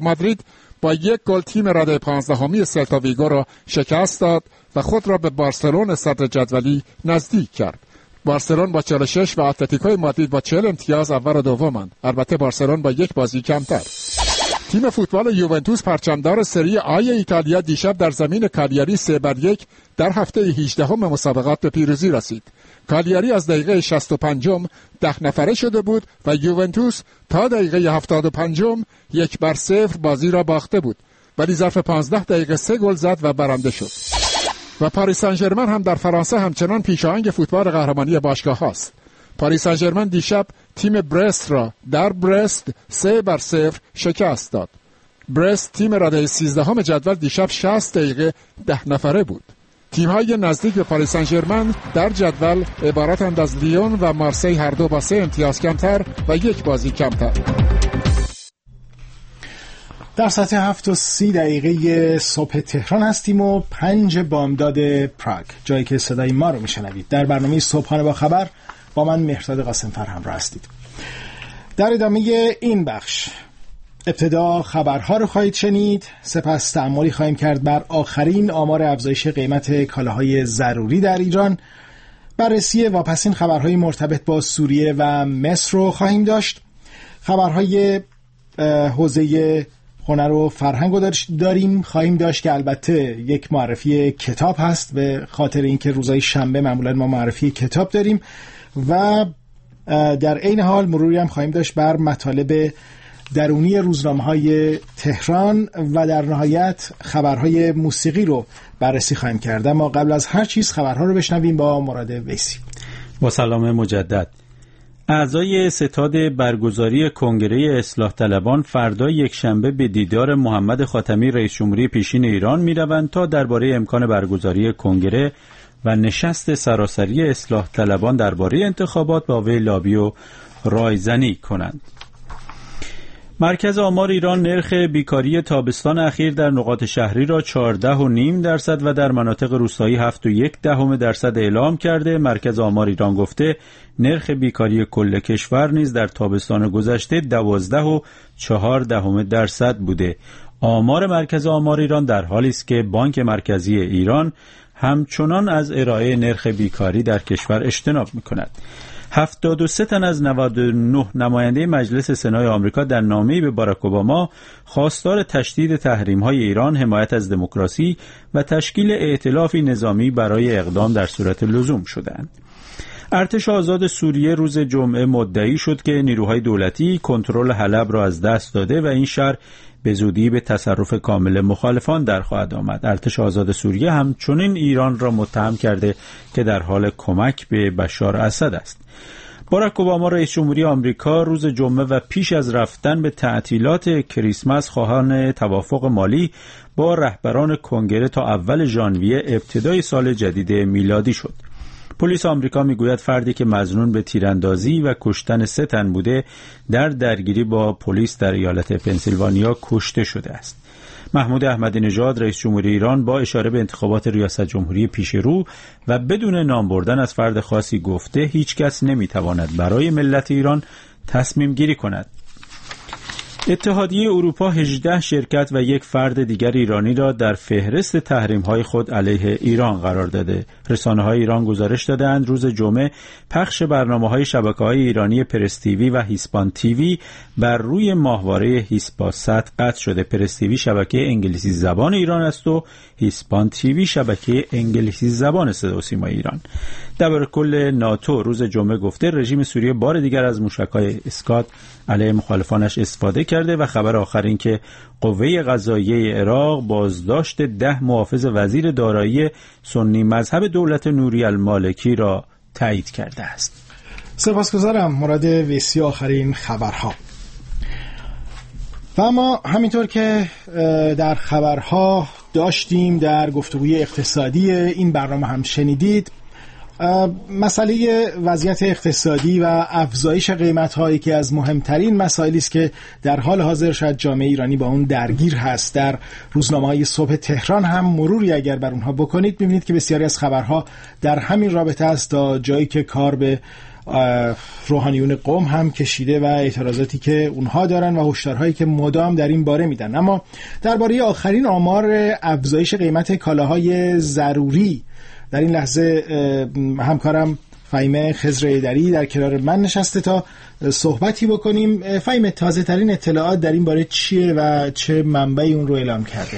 مادرید با 1 گل تیم رده 15 سلتا ویگو را شکست داد و خود را به بارسلون صدر جدولی نزدیک کرد. بارسلون با 46 و اتلتیکو مادرید با 40 امتیاز اول و دومند. البته بارسلون با 1 بازی کمتر. تیم فوتبال یوونتوس پرچمدار سری آی ایتالیا دیشب در زمین کالیاری 3-1 در هفته 18 مسابقات به پیروزی رسید. کالیاری از دقیقه 65 10 نفره شده بود و یوونتوس تا دقیقه 75 1-0 بازی را باخته بود، ولی ظرف 15 دقیقه 3 گل زد و برنده شد. و پاریس سن ژرمن هم در فرانسه همچنان پیشاهنگ فوتبال قهرمانی باشگاه هاست. پاریس سن ژرمن دیشب تیم برست را در برست 3-0 شکست داد. برست تیم رده 13 جدول دیشب 60 دقیقه 10 نفره بود. تیم‌های نزدیک به پاریس سن ژرمن در جدول عبارتند از لیون و مارسی، هر دو با 3 امتیاز کمتر و 1 بازی کمتر. در ساعت 7:30 صبح تهران هستیم و 5 بامداد پراگ، جایی که صدای ما رو میشنوید. در برنامه صبحانه با خبر با من مهرداد قاسم‌فر همراه هستید. در ادامه این بخش ابتدا خبرها رو خواهید شنید، سپس تأملی خواهیم کرد بر آخرین آمار افزایش قیمت کالاهای ضروری در ایران، بررسی واپسین خبرهای مرتبط با سوریه و مصر رو خواهیم داشت، خبرهای حوزه هنر و فرهنگ رو خواهیم داشت که البته یک معرفی کتاب هست به خاطر اینکه روزهای شنبه معمولا ما معرفی کتاب داریم، و در عین حال مروری هم خواهیم داشت بر مطالب درونی روزنامه‌های تهران و در نهایت خبرهای موسیقی رو بررسی خواهیم کرد. اما قبل از هر چیز خبرها رو بشنویم با مراد ویسی. با سلام مجدد. اعضای ستاد برگزاری کنگره اصلاح طلبان فردا یکشنبه به دیدار محمد خاتمی رئیس جمهوری پیشین ایران می‌روند تا درباره امکان برگزاری کنگره و نشست سراسری اصلاح طلبان درباره انتخابات با وی لابی و رایزنی کنند. مرکز آمار ایران نرخ بیکاری تابستان اخیر در نقاط شهری را 14.5% و در مناطق روستایی 7.1% اعلام کرده. مرکز آمار ایران گفته نرخ بیکاری کل کشور نیز در تابستان گذشته 12.4% بوده. آمار مرکز آمار ایران در حالی است که بانک مرکزی ایران همچنان از ارائه نرخ بیکاری در کشور اجتناب می‌کند. 73 تن از 99 نماینده مجلس سنای آمریکا در نامه‌ای به باراک اوباما خواستار تشدید تحریم‌های ایران، حمایت از دموکراسی و تشکیل ائتلافی نظامی برای اقدام در صورت لزوم شدند. ارتش آزاد سوریه روز جمعه مدعی شد که نیروهای دولتی کنترل حلب را از دست داده و این شهر به زودی به تصرف کامل مخالفان در خواهد آمد. ارتش آزاد سوریه همچنین ایران را متهم کرده که در حال کمک به بشار اسد است. باراک اوباما رئیس جمهوری آمریکا روز جمعه و پیش از رفتن به تعطیلات کریسمس خواهان توافق مالی با رهبران کنگره تا اول ژانویه ابتدای سال جدید میلادی شد. پلیس آمریکا میگوید فردی که مظنون به تیراندازی و کشتن 3 تن بوده در درگیری با پلیس در ایالت پنسیلوانیا کشته شده است. محمود احمدی نژاد رئیس جمهوری ایران با اشاره به انتخابات ریاست جمهوری پیش رو و بدون نام بردن از فرد خاصی گفته هیچ کس نمیتواند برای ملت ایران تصمیم گیری کند. اتحادیه اروپا 18 شرکت و 1 فرد دیگر ایرانی را در فهرست تحریم‌های خود علیه ایران قرار داده. رسانه‌های ایران گزارش دادند روز جمعه پخش برنامه‌های شبکه‌های ایرانی پرس تیوی و هیسپان تیوی بر روی ماهواره هیسپاست قطع شده. پرس تیوی شبکه انگلیسی زبان ایران است و هیسپان تیوی شبکه انگلیسی زبان صدا و سیمای ایران. دبیرکل ناتو روز جمعه گفته رژیم سوریه بار دیگر از موشک‌های اسکات علیه مخالفانش استفاده کرده و خبر آخر این که قوه قضاییه عراق بازداشت 10 محافظ وزیر دارایی سنی مذهب دولت نوری المالکی را تایید کرده است. سپاسگزارم مراد ویسی. آخرین خبرها. و اما همینطور که در خبرها داشتیم در گفتگوی اقتصادی این برنامه هم شنیدید، مسئله وضعیت اقتصادی و افزایش قیمت‌هایی که از مهمترین مسائلی است که در حال حاضر شاید جامعه ایرانی با اون درگیر هست. در روزنامه‌های صبح تهران هم مروری اگر بر اونها بکنید می‌بینید که بسیاری از خبرها در همین رابطه است، تا جایی که کار به روحانیون قم هم کشیده و اعتراضاتی که اونها دارن و هشدارهایی که مدام در این باره میدن. اما درباره آخرین آمار افزایش قیمت کالاهای ضروری در این لحظه همکارم فهیمه خضر ایدری در کنار من نشسته تا صحبتی بکنیم. فهیمه، تازه ترین اطلاعات در این باره چیه و چه منبعی اون رو اعلام کرده؟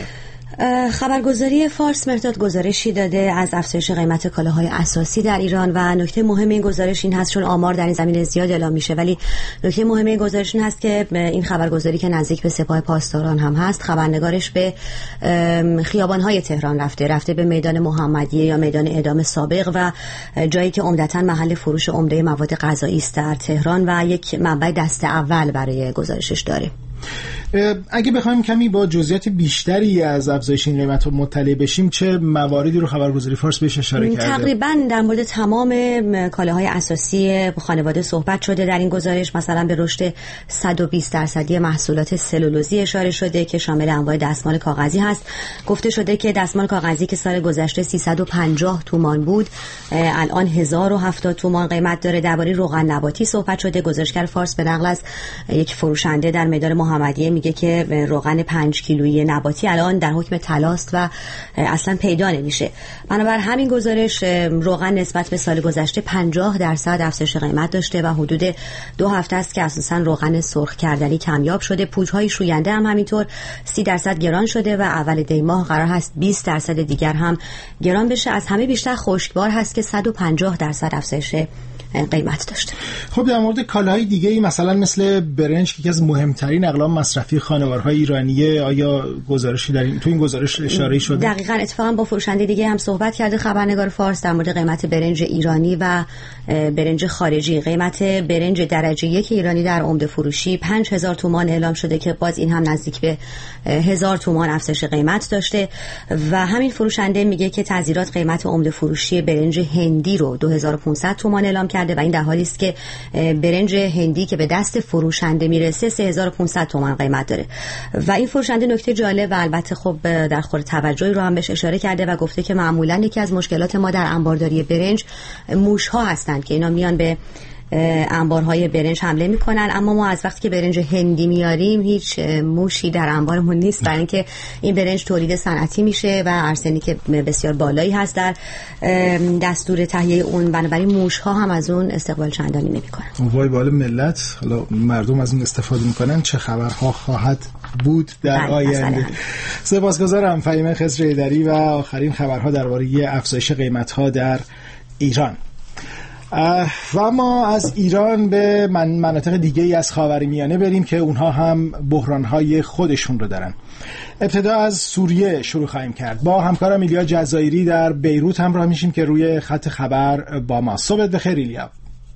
خبرگزاری فارس مرداد گزارشی داده از افزایش قیمت کالاهای اساسی در ایران و نکته مهم این گزارش این هست، چون آمار در این زمینه زیاد اعلام میشه ولی نکته مهم این گزارش این هست که این خبرگزاری که نزدیک به سپاه پاسداران هم هست، خبرنگارش به خیابان‌های تهران رفته به میدان محمدیه یا میدان اعدام سابق و جایی که عمدتاً محل فروش عمده مواد غذایی است در تهران و یک منبع دست اول برای گزارشش داره. اگه بخوایم کمی با جزئیات بیشتری از افزایش این قیمت مطلع بشیم، چه مواردی رو خبرگزاری فارس بهش اشاره کرده؟ تقریبا در مورد تمام کالاهای اساسی خانواده صحبت شده در این گزارش. مثلا به رشد 120% محصولات سلولوزی اشاره شده که شامل انواع دستمال کاغذی هست. گفته شده که دستمال کاغذی که سال گذشته 350 تومان بود الان 1070 تومان قیمت داره. درباره روغن نباتی صحبت شده. گزارشگر فارس به نقل از یک فروشنده در میدان محمدیه میگه که روغن 5 کیلویی نباتی الان در حکم طلاست و اصلا پیدا نمیشه. بنابر همین گزارش روغن نسبت به سال گذشته 50% افزایش قیمت داشته و حدود 2 هفته است که اساسا روغن سرخ کردنی کمیاب شده. پودرهای شوینده هم همینطور 30% گران شده و اول دی ماه قرار هست 20% دیگر هم گران بشه. از همه بیشتر خشکبار هست که 150% افزایش قیمت داشته. خب در مورد کالاهای دیگه‌ای مثلا مثل برنج که یکی از مهمترین اقلام مصرفی خانوارهای ایرانیه، آیا گزارشی در تو این گزارش اشاره شده؟ دقیقاً. اتفاقا با فروشنده دیگه هم صحبت کرده خبرنگار فارس در مورد قیمت برنج ایرانی و برنج خارجی. قیمت برنج درجه 1 ایرانی در عمده فروشی 5000 تومان اعلام شده که باز این هم نزدیک به 1000 تومان افزایش قیمت داشته و همین فروشنده میگه که تغییرات قیمت عمده فروشی برنج هندی رو 2500 تومان اعلام کرده و این در حالی است که برنج هندی که به دست فروشنده میرسه 3500 تومان قیمت داره. و این فروشنده نکته جالب و البته خب در خور توجهی رو هم بهش اشاره کرده و گفته که معمولا یکی از مشکلات ما در انبارداری برنج موش‌ها هستند که اینا میان به انبارهای برنج حمله میکنن، اما ما از وقتی که برنج هندی میاریم هیچ موشی در انبارمون نیست، برای اینکه این برنج تولید صنعتی میشه و ارسنیک بسیار بالایی هست در دستور تهیه اون، بنابراین موش‌ها هم از اون استقبال چندانی نمیکنن. وای بال ملت، حالا مردم از اون استفاده میکنن، چه خبرها خواهد بود در آینده. سپاسگزارم فهیمه خضر ایدری و آخرین خبرها درباره افزایش قیمت‌ها در ایران. و ما از ایران به مناطق دیگه‌ای از خاورمیانه بریم که اونها هم بحران‌های خودشون رو دارن. ابتدا از سوریه شروع خواهیم کرد. با همکارم ایلیا جزایری در بیروت همراه میشیم که روی خط خبر با ما. صبح بخیر ایلیا.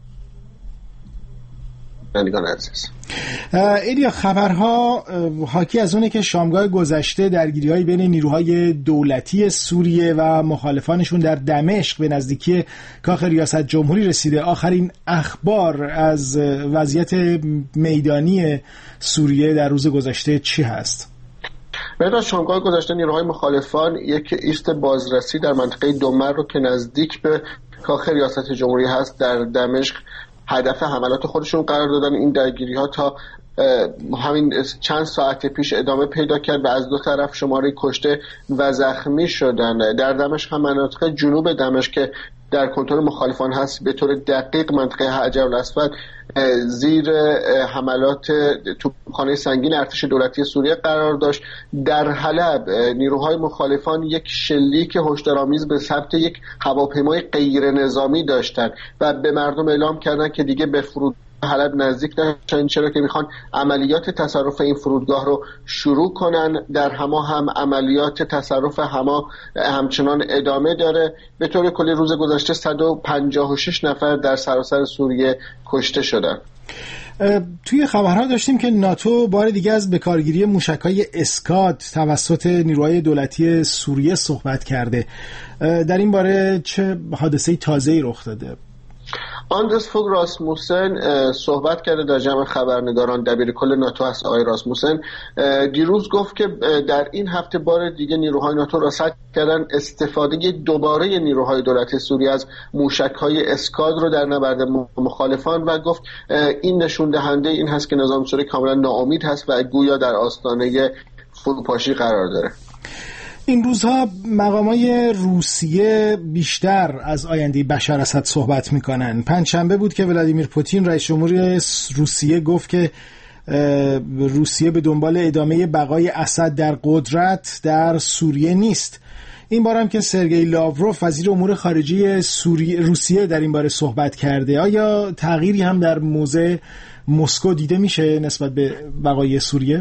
ایلیا، خبرها حاکی از اونه که شامگاه گذشته درگیری‌های بین نیروهای دولتی سوریه و مخالفانشون در دمشق به نزدیکی کاخ ریاست جمهوری رسیده. آخرین اخبار از وضعیت میدانی سوریه در روز گذشته چی هست؟ بعد شامگاه گذشته نیروهای مخالفان یک ایست بازرسی در منطقه دومر رو که نزدیک به کاخ ریاست جمهوری هست در دمشق هدف حملات خودشون قرار دادن. این درگیری‌ها تا همین چند ساعت پیش ادامه پیدا کرد و از دو طرف شماره کشته و زخمی شدن. در دمشق هم مناطق جنوب دمشق که در کنترل مخالفان هست به طور دقیق منطقه حجر الاسود زیر حملات توپخانه سنگین ارتش دولتی سوریه قرار داشت. در حلب نیروهای مخالفان یک شلیک هشدارآمیز به سمت یک هواپیمای غیر نظامی داشتند و به مردم اعلام کردند که دیگه به فرود حلب نزدیک نشن، چرا که میخوان عملیات تصرف این فرودگاه رو شروع کنن. در حما هم عملیات تصرف حما همچنان ادامه داره. به طور کلی روز گذشته 156 نفر در سراسر سوریه کشته شدن. توی خبرها داشتیم که ناتو بار دیگه از بکارگیری موشک‌های اسکاد توسط نیروهای دولتی سوریه صحبت کرده. در این باره چه حادثه‌ای تازه‌ای رخ داده؟ آندرس فوگ راسموسن صحبت کرده در جمع خبرنگاران. دبیرکل ناتو هست آقای راسموسن. دیروز گفت که در این هفته بار دیگه نیروهای ناتو رصد کردن استفاده دوباره نیروهای دولت سوریه از موشک‌های اسکاد رو در نبرد مخالفان و گفت این نشون دهنده این هست که نظام سوریه کاملا ناامید هست و گویا در آستانه فروپاشی قرار داره. این روزها مقامای روسیه بیشتر از آینده بشار اسد صحبت میکنن. پنجشنبه بود که ولادیمیر پوتین رئیس جمهوری روسیه گفت که روسیه به دنبال ادامه بقای اسد در قدرت در سوریه نیست. این بار هم که سرگئی لاوروف وزیر امور خارجه روسیه در این باره صحبت کرده. آیا تغییری هم در موضع مسکو دیده میشه نسبت به بقای سوریه؟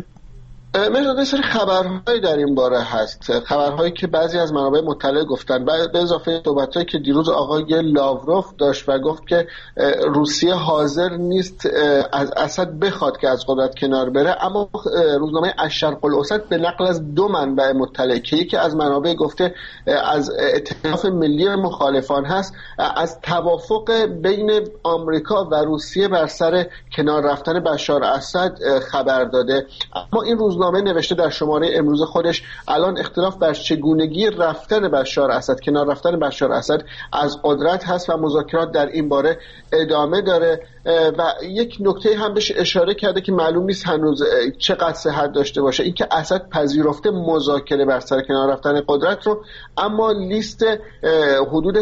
مجدد سری خبرهایی در این باره هست، خبرهایی که بعضی از منابع مطلع گفتن به اضافه صحبتایی که دیروز آقای لاوروف داشت و گفت که روسیه حاضر نیست از اسد بخواد که از قدرت کنار بره. اما روزنامه الشرق الاوسط به نقل از دو منبع مطلع که یکی از منابع گفته از ائتلاف ملی مخالفان هست، از توافق بین آمریکا و روسیه بر سر کنار رفتن بشار اسد خبر داده. اما این روزنامه نوشته در شماره امروز خودش الان اختلاف بر چگونگی رفتن بشار اسد، کنار رفتن بشار اسد از قدرت هست و مذاکرات در این باره ادامه داره و یک نکته هم بهش اشاره کرده که معلوم نیست هنوز چقدر صحت داشته باشه، این که اسد پذیرفته مذاکره بر سر کنار رفتن قدرت رو، اما لیست حدود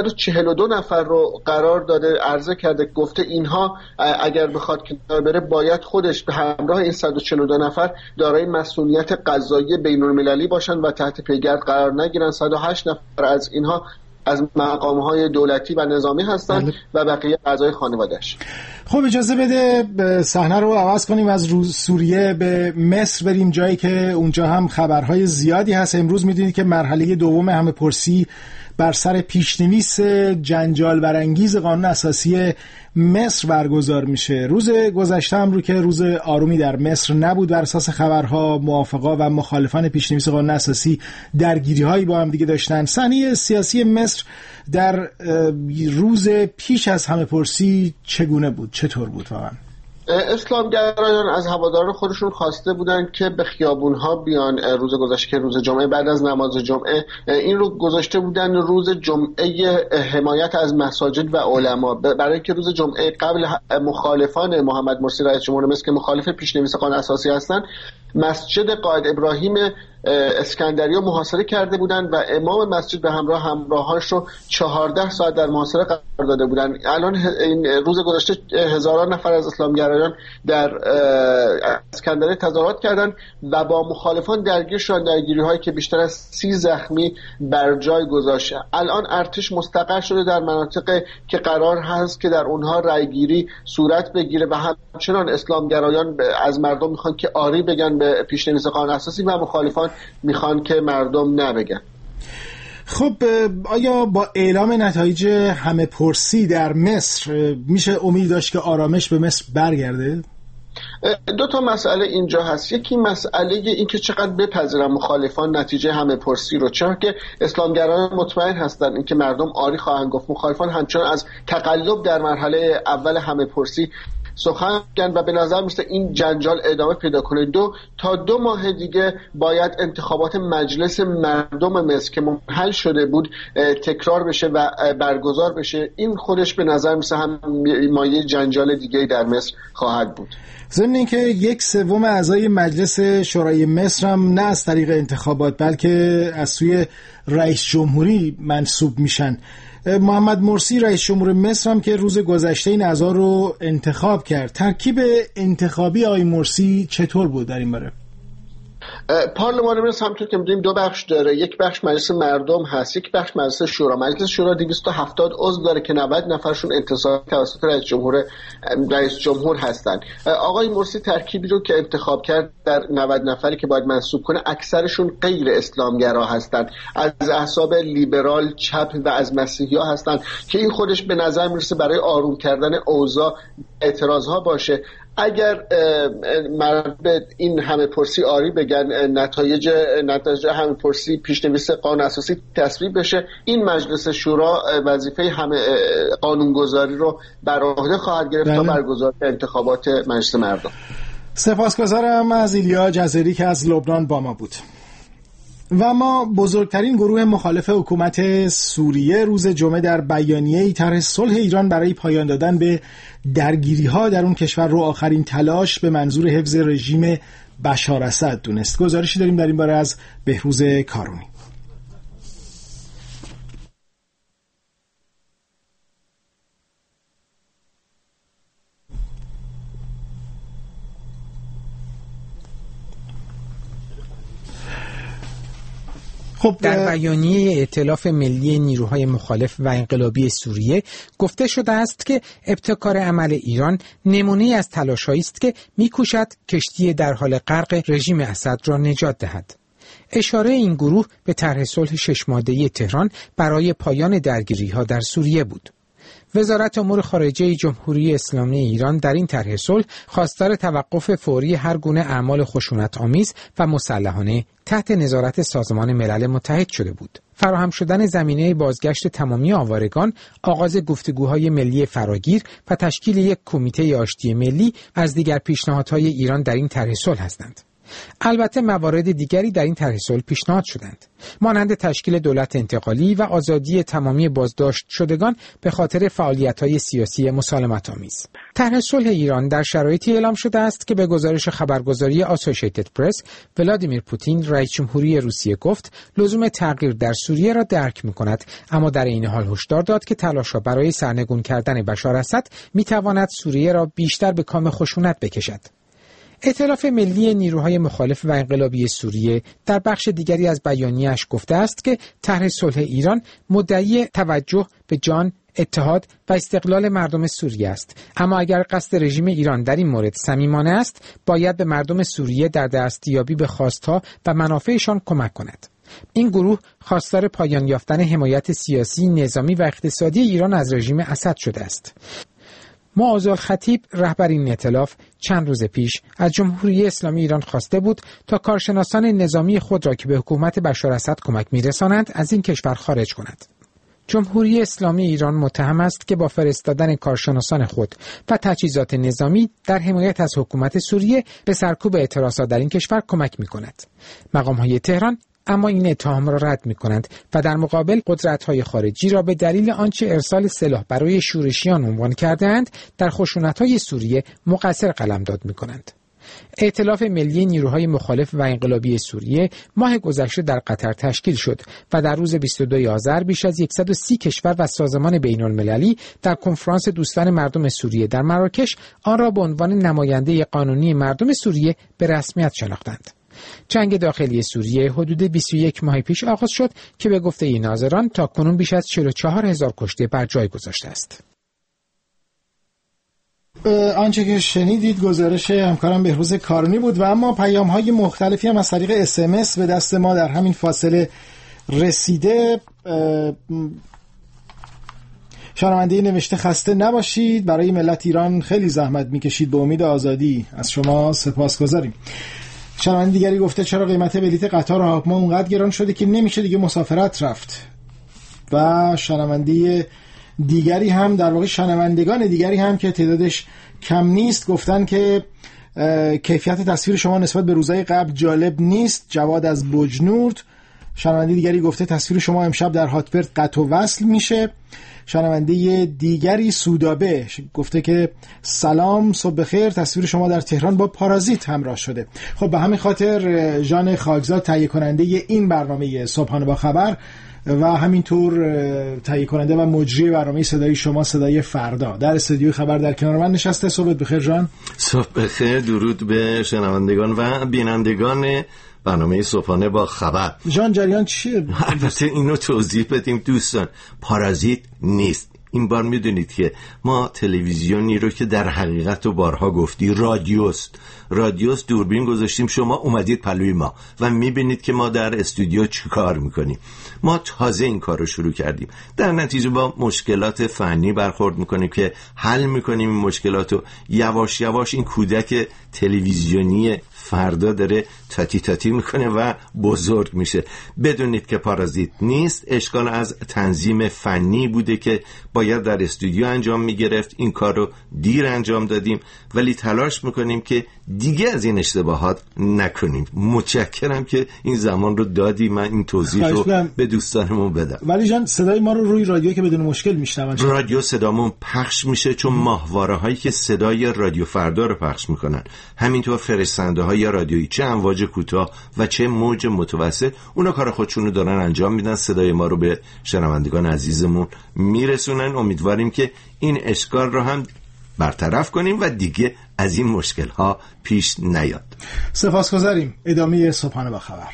142 نفر رو قرار داده، عرضه کرده، گفته اینها اگر بخواد کنار بره باید خودش به همراه این 142 نفر دارای مسئولیت قضایی بین‌المللی باشن و تحت پیگرد قرار نگیرن. 108 نفر از اینها از مقام‌های دولتی و نظامی هستند و بقیه اعضای خانواده‌اش. خب اجازه بده صحنه رو عوض کنیم، از سوریه به مصر بریم، جایی که اونجا هم خبرهای زیادی هست. امروز می‌دونید که مرحله دوم همه‌پرسی بر سر پیشنویس جنجال برانگیز قانون اساسی مصر برگزار میشه. روز گذشته هم رو که روز آرومی در مصر نبود، بر اساس خبرها موافقا و مخالفان پیشنویس قانون اساسی درگیری‌هایی با هم دیگه داشتن. صحنه سیاسی مصر در روز پیش از همه‌پرسی چگونه بود؟ چطور بود واقعا؟ اسلامگرایان از هواداران خودشون خواسته بودن که به خیابون‌ها بیان. روز گذشته که روز جمعه بعد از نماز جمعه این رو گذاشته بودن روز جمعه حمایت از مساجد و علما، برای اینکه روز جمعه قبل مخالفان محمد مرسی رئیس جمهور مصر که مخالف پیشنویس قانون اساسی هستن مسجد قائد ابراهیم اسکندری رو محاصره کرده بودن و امام مسجد به همراهانش رو 14 ساعت در محاصره قرار داده بودن. الان این روز گذشته هزاران نفر از اسلامگرایان در اسکندری تظاهرات کردند و با مخالفان درگیر شدن، درگیری‌هایی که بیشتر از 30 زخمی بر جای گذاشت. الان ارتش مستقر شده در مناطق که قرار هست که در اونها رأیگیری صورت بگیره و همچنان اسلامگرایان از مردم میخوان که آری بگن به پیشنویس قانون اساسی و مخالفان میخوان که مردم نبگن. خب آیا با اعلام نتایج همه‌پرسی در مصر میشه امید داشت که آرامش به مصر برگرده؟ دو تا مسئله اینجا هست. یکی مسئله این که چقدر بپذیرن مخالفان نتیجه همه‌پرسی رو، چرا که اسلامگرایان مطمئن هستن اینکه مردم آری خواهند گفت. مخالفان همچنان از تقلب در مرحله اول همه‌پرسی سخن گن و به نظر میسته این جنجال ادامه پیدا کنه. تا 2 ماه دیگه باید انتخابات مجلس مردم مصر که منحل شده بود تکرار بشه و برگزار بشه. این خودش به نظر میسته هم مایه جنجال دیگه در مصر خواهد بود. ضمن اینکه 1/3 اعضای مجلس شورای مصر هم نه از طریق انتخابات بلکه از سوی رئیس جمهوری منصوب میشن. محمد مرسی رئیس جمهور مصر هم که روز گذشته این اعضا رو انتخاب کرد. ترکیب انتخابی آقای مرسی چطور بود در این باره؟ پارلمان مصر همونطور که می‌دونیم 2 بخش داره. یک بخش مجلس مردم هست، یک بخش مجلس شورا. مجلس شورا 270 عضو داره که 90 نفرشون انتصاب توسط رئیس جمهور هستن. آقای مرسی ترکیبی رو که انتخاب کرد در 90 نفری که باید منصوب کنه اکثرشون غیر اسلامگرا هستن، از احزاب لیبرال، چپ و از مسیحی‌ها هستن که این خودش به نظر میرسه برای آروم کردن اوضاع اعتراض‌ها باشه. اگر مرد این همه پرسی آری بگن، نتایج همه پرسی پیشنویس قانون اساسی تصویب بشه، این مجلس شورا وظیفه همه قانونگذاری رو بر عهده خواهد گرفت تا برگزاری انتخابات مجلس مردم. سپاسگزارم از ایلیا جزیری که از لبنان با ما بود. و ما بزرگترین گروه مخالف حکومت سوریه روز جمعه در بیانیه‌ای طرح صلح ایران برای پایان دادن به درگیری‌ها در اون کشور رو آخرین تلاش به منظور حفظ رژیم بشار اسد دونست. گزارشی داریم در این باره از بهروز کارونی. در بیانیه ائتلاف ملی نیروهای مخالف و انقلابی سوریه گفته شده است که ابتکار عمل ایران نمونه از تلاش‌هایی است که می‌کوشد کشتی در حال غرق رژیم اسد را نجات دهد. اشاره این گروه به طرح صلح 6 ماده‌ای تهران برای پایان درگیری‌ها در سوریه بود. وزارت امور خارجه جمهوری اسلامی ایران در این طرح صلح خواستار توقف فوری هر گونه اعمال خشونت‌آمیز و مسلحانه تحت نظارت سازمان ملل متحد شده بود. فراهم شدن زمینه بازگشت تمامی آوارگان، آغاز گفتگوهای ملی فراگیر و تشکیل یک کمیته آشتی ملی از دیگر پیشنهادهای ایران در این طرح صلح هستند. البته موارد دیگری در این طرح صلح پیشنهاد شدند، مانند تشکیل دولت انتقالی و آزادی تمامی بازداشت شدگان به خاطر فعالیت‌های سیاسی مسالمت‌آمیز. طرح صلح ایران در شرایطی اعلام شده است که به گزارش خبرگزاری آسوشیتد پرس، ولادیمیر پوتین رئیس جمهوری روسیه گفت لزوم تغییر در سوریه را درک می‌کند، اما در این حال هشدار داد که تلاش‌ها برای سرنگون کردن بشار اسد می‌تواند سوریه را بیشتر به کام خشونت بکشد. ائتلاف ملی نیروهای مخالف و انقلابی سوریه در بخش دیگری از بیانیه‌اش گفته است که طرح صلح ایران مدعی توجه به جان، اتحاد و استقلال مردم سوریه است، اما اگر قصد رژیم ایران در این مورد صمیمانه است، باید به مردم سوریه در دستیابی به خواستها و منافعشان کمک کند. این گروه خواستار پایان یافتن حمایت سیاسی، نظامی و اقتصادی ایران از رژیم اسد شده است. معاذ الخطیب رهبر این ائتلاف چند روز پیش از جمهوری اسلامی ایران خواسته بود تا کارشناسان نظامی خود را که به حکومت بشار اسد کمک می‌رسانند از این کشور خارج کند. جمهوری اسلامی ایران متهم است که با فرستادن کارشناسان خود و تجهیزات نظامی در حمایت از حکومت سوریه به سرکوب اعتراضات در این کشور کمک می‌کند. مقام‌های تهران اما این اتهام را رد می‌کنند و در مقابل قدرت‌های خارجی را به دلیل آنچه ارسال سلاح برای شورشیان عنوان کرده‌اند در خشونت‌های سوریه مقصر قلمداد می‌کنند. ائتلاف ملی نیروهای مخالف و انقلابی سوریه ماه گذشته در قطر تشکیل شد و در روز 22 آذر بیش از 130 کشور و سازمان بین‌المللی در کنفرانس دوستان مردم سوریه در مراکش آن را به عنوان نماینده قانونی مردم سوریه به رسمیت شناختند. جنگ داخلی سوریه حدود 21 ماه پیش آغاز شد که به گفته این ناظران تاکنون بیش از 44,000 کشته بر جای گذاشته است. آنچه که شنیدید گزارش همکارم بهروز کارونی بود و اما پیام‌های مختلفی هم از طریق SMS به دست ما در همین فاصله رسیده. شنونده نوشته خسته نباشید، برای ملت ایران خیلی زحمت میکشید، به امید آزادی از شما سپاسگزاریم. شنونده دیگری گفته چرا قیمت بلیط قطار و هواپیما اونقدر گران شده که نمیشه دیگه مسافرت رفت. و شنونده دیگری هم در واقع شنوندگان دیگری هم که تعدادش کم نیست گفتن که کیفیت تصویر شما نسبت به روزهای قبل جالب نیست. جواد از بجنورد. شنونده دیگری گفته تصویر شما امشب در هاتبرد قطع و وصل میشه. شنونده دیگری سودابه گفته که سلام، صبح بخیر، تصویر شما در تهران با پارازیت همراه شده. خب به همین خاطر ژان خاکزاد تهیه کننده این برنامه صبحانه با خبر و همینطور تهیه کننده و مجری برنامه صدای شما صدای فردا در استودیوی خبر در کنار من نشسته. صبح بخیر ژان. صبح بخیر، درود به شنوندگان و بینندگان برنامه صبحانه با خبر. ژان جریان چیه؟ البته اینو توضیح بدیم دوستان، پارازیت نیست، این بار میدونید که ما تلویزیونی رو که در حقیقت و بارها گفتی رادیوست دوربین گذاشتیم، شما اومدید پلوی ما و میبینید که ما در استودیو چی کار میکنیم. ما تازه این کار رو شروع کردیم، در نتیجه با مشکلات فنی برخورد میکنیم که حل میکنیم این مشکلات رو. یواش یواش این کودک تلویزیونی فردا داره تاتی میکنه و بزرگ میشه. بدونید که پارازیت نیست، اشکال از تنظیم فنی بوده که باید در استودیو انجام میگرفت. این کار رو دیر انجام دادیم، ولی تلاش میکنیم که دیگه از این اشتباهات نکنیم. متشکرم که این زمان رو دادی من این توضیح رو به دوستانمون بدم. ولی جان صدای ما رو روی رادیو که بدون مشکل میشنون؟ رادیو صدامون پخش میشه، چون ماهواره هایی که صدای رادیو فردا رو پخش میکنن، همینطور فرستنده های رادیویی، چه امواج کوتاه و چه موج متوسط، اونا کار خودشونو دارن انجام میدن، صدای ما رو به شنوندگان عزیزمون میرسونن. امیدواریم که این اشکال رو هم برطرف کنیم و دیگه از این مشکل ها پیش نیاد. سپاسگزاریم. ادامه صبحانه با خبر.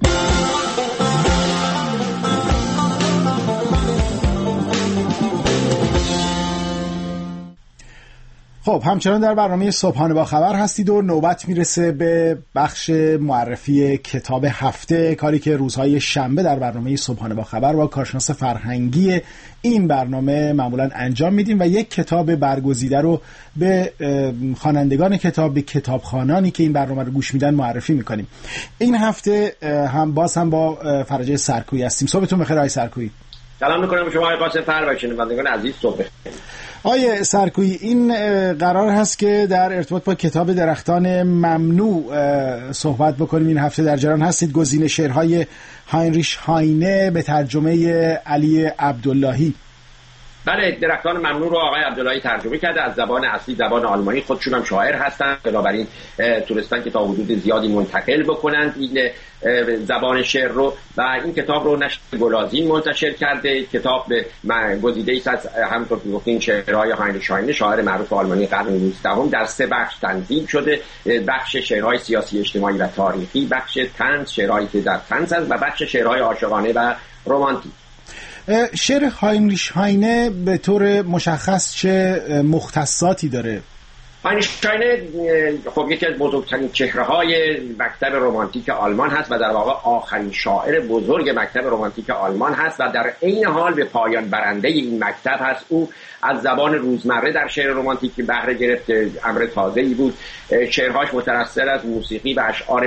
خب همچنان در برنامه صبحانه با خبر هستید و نوبت میرسه به بخش معرفی کتاب هفته، کاری که روزهای شنبه در برنامه صبحانه با خبر با کارشناس فرهنگی این برنامه معمولا انجام میدیم و یک کتاب برگزیده رو به خوانندگان کتاب، به کتابخوانانی که این برنامه رو گوش میدن معرفی میکنیم. این هفته هم با فرجه سرکویی هستیم. صبحتون بخیر آقای سرکویی. سلام میکنم شما آقای قاسم فر و شنوندگان عزیز. صبح بخیر. آقای سرکویی، این قرار هست که در ارتباط با کتاب درختان ممنوع صحبت بکنیم. این هفته در جریان هستید. گزینه شعرهای هاینریش هاینه به ترجمه علی عبداللهی. بله، درختان ممنوع رو آقای عبداللهی ترجمه کرده از زبان اصلی، زبان آلمانی. خودشون هم شاعر هستن، بنابراین تونستن که تا حدود زیادی منتقل بکنن این زبان شعر رو و این کتاب رو نشر گلازین منتشر کرده. کتاب به گزیده‌ای از همونطور که گفتین شعرهای هاینریش هاینه، شاعر معروف آلمانی قرن 19 در 3 بخش تنظیم شده. بخش شعرهای سیاسی، اجتماعی و تاریخی، بخش طنز، شعرهایی که در طنز است، و بخش شعرهای عاشقانه و رمانتیک. شعر هاینریش هاینه به طور مشخص چه مختصاتی داره؟ هاینریش هاینه خب یکی از بزرگترین چهره‌های مکتب رمانتیک آلمان هست و در واقع آخرین شاعر بزرگ مکتب رمانتیک آلمان هست و در عین حال به پایان برنده این مکتب هست. او از زبان روزمره در شعر رمانتیک بهره گرفت، امر تازه‌ای بود. شعرهاش مترسل از موسیقی و اشعار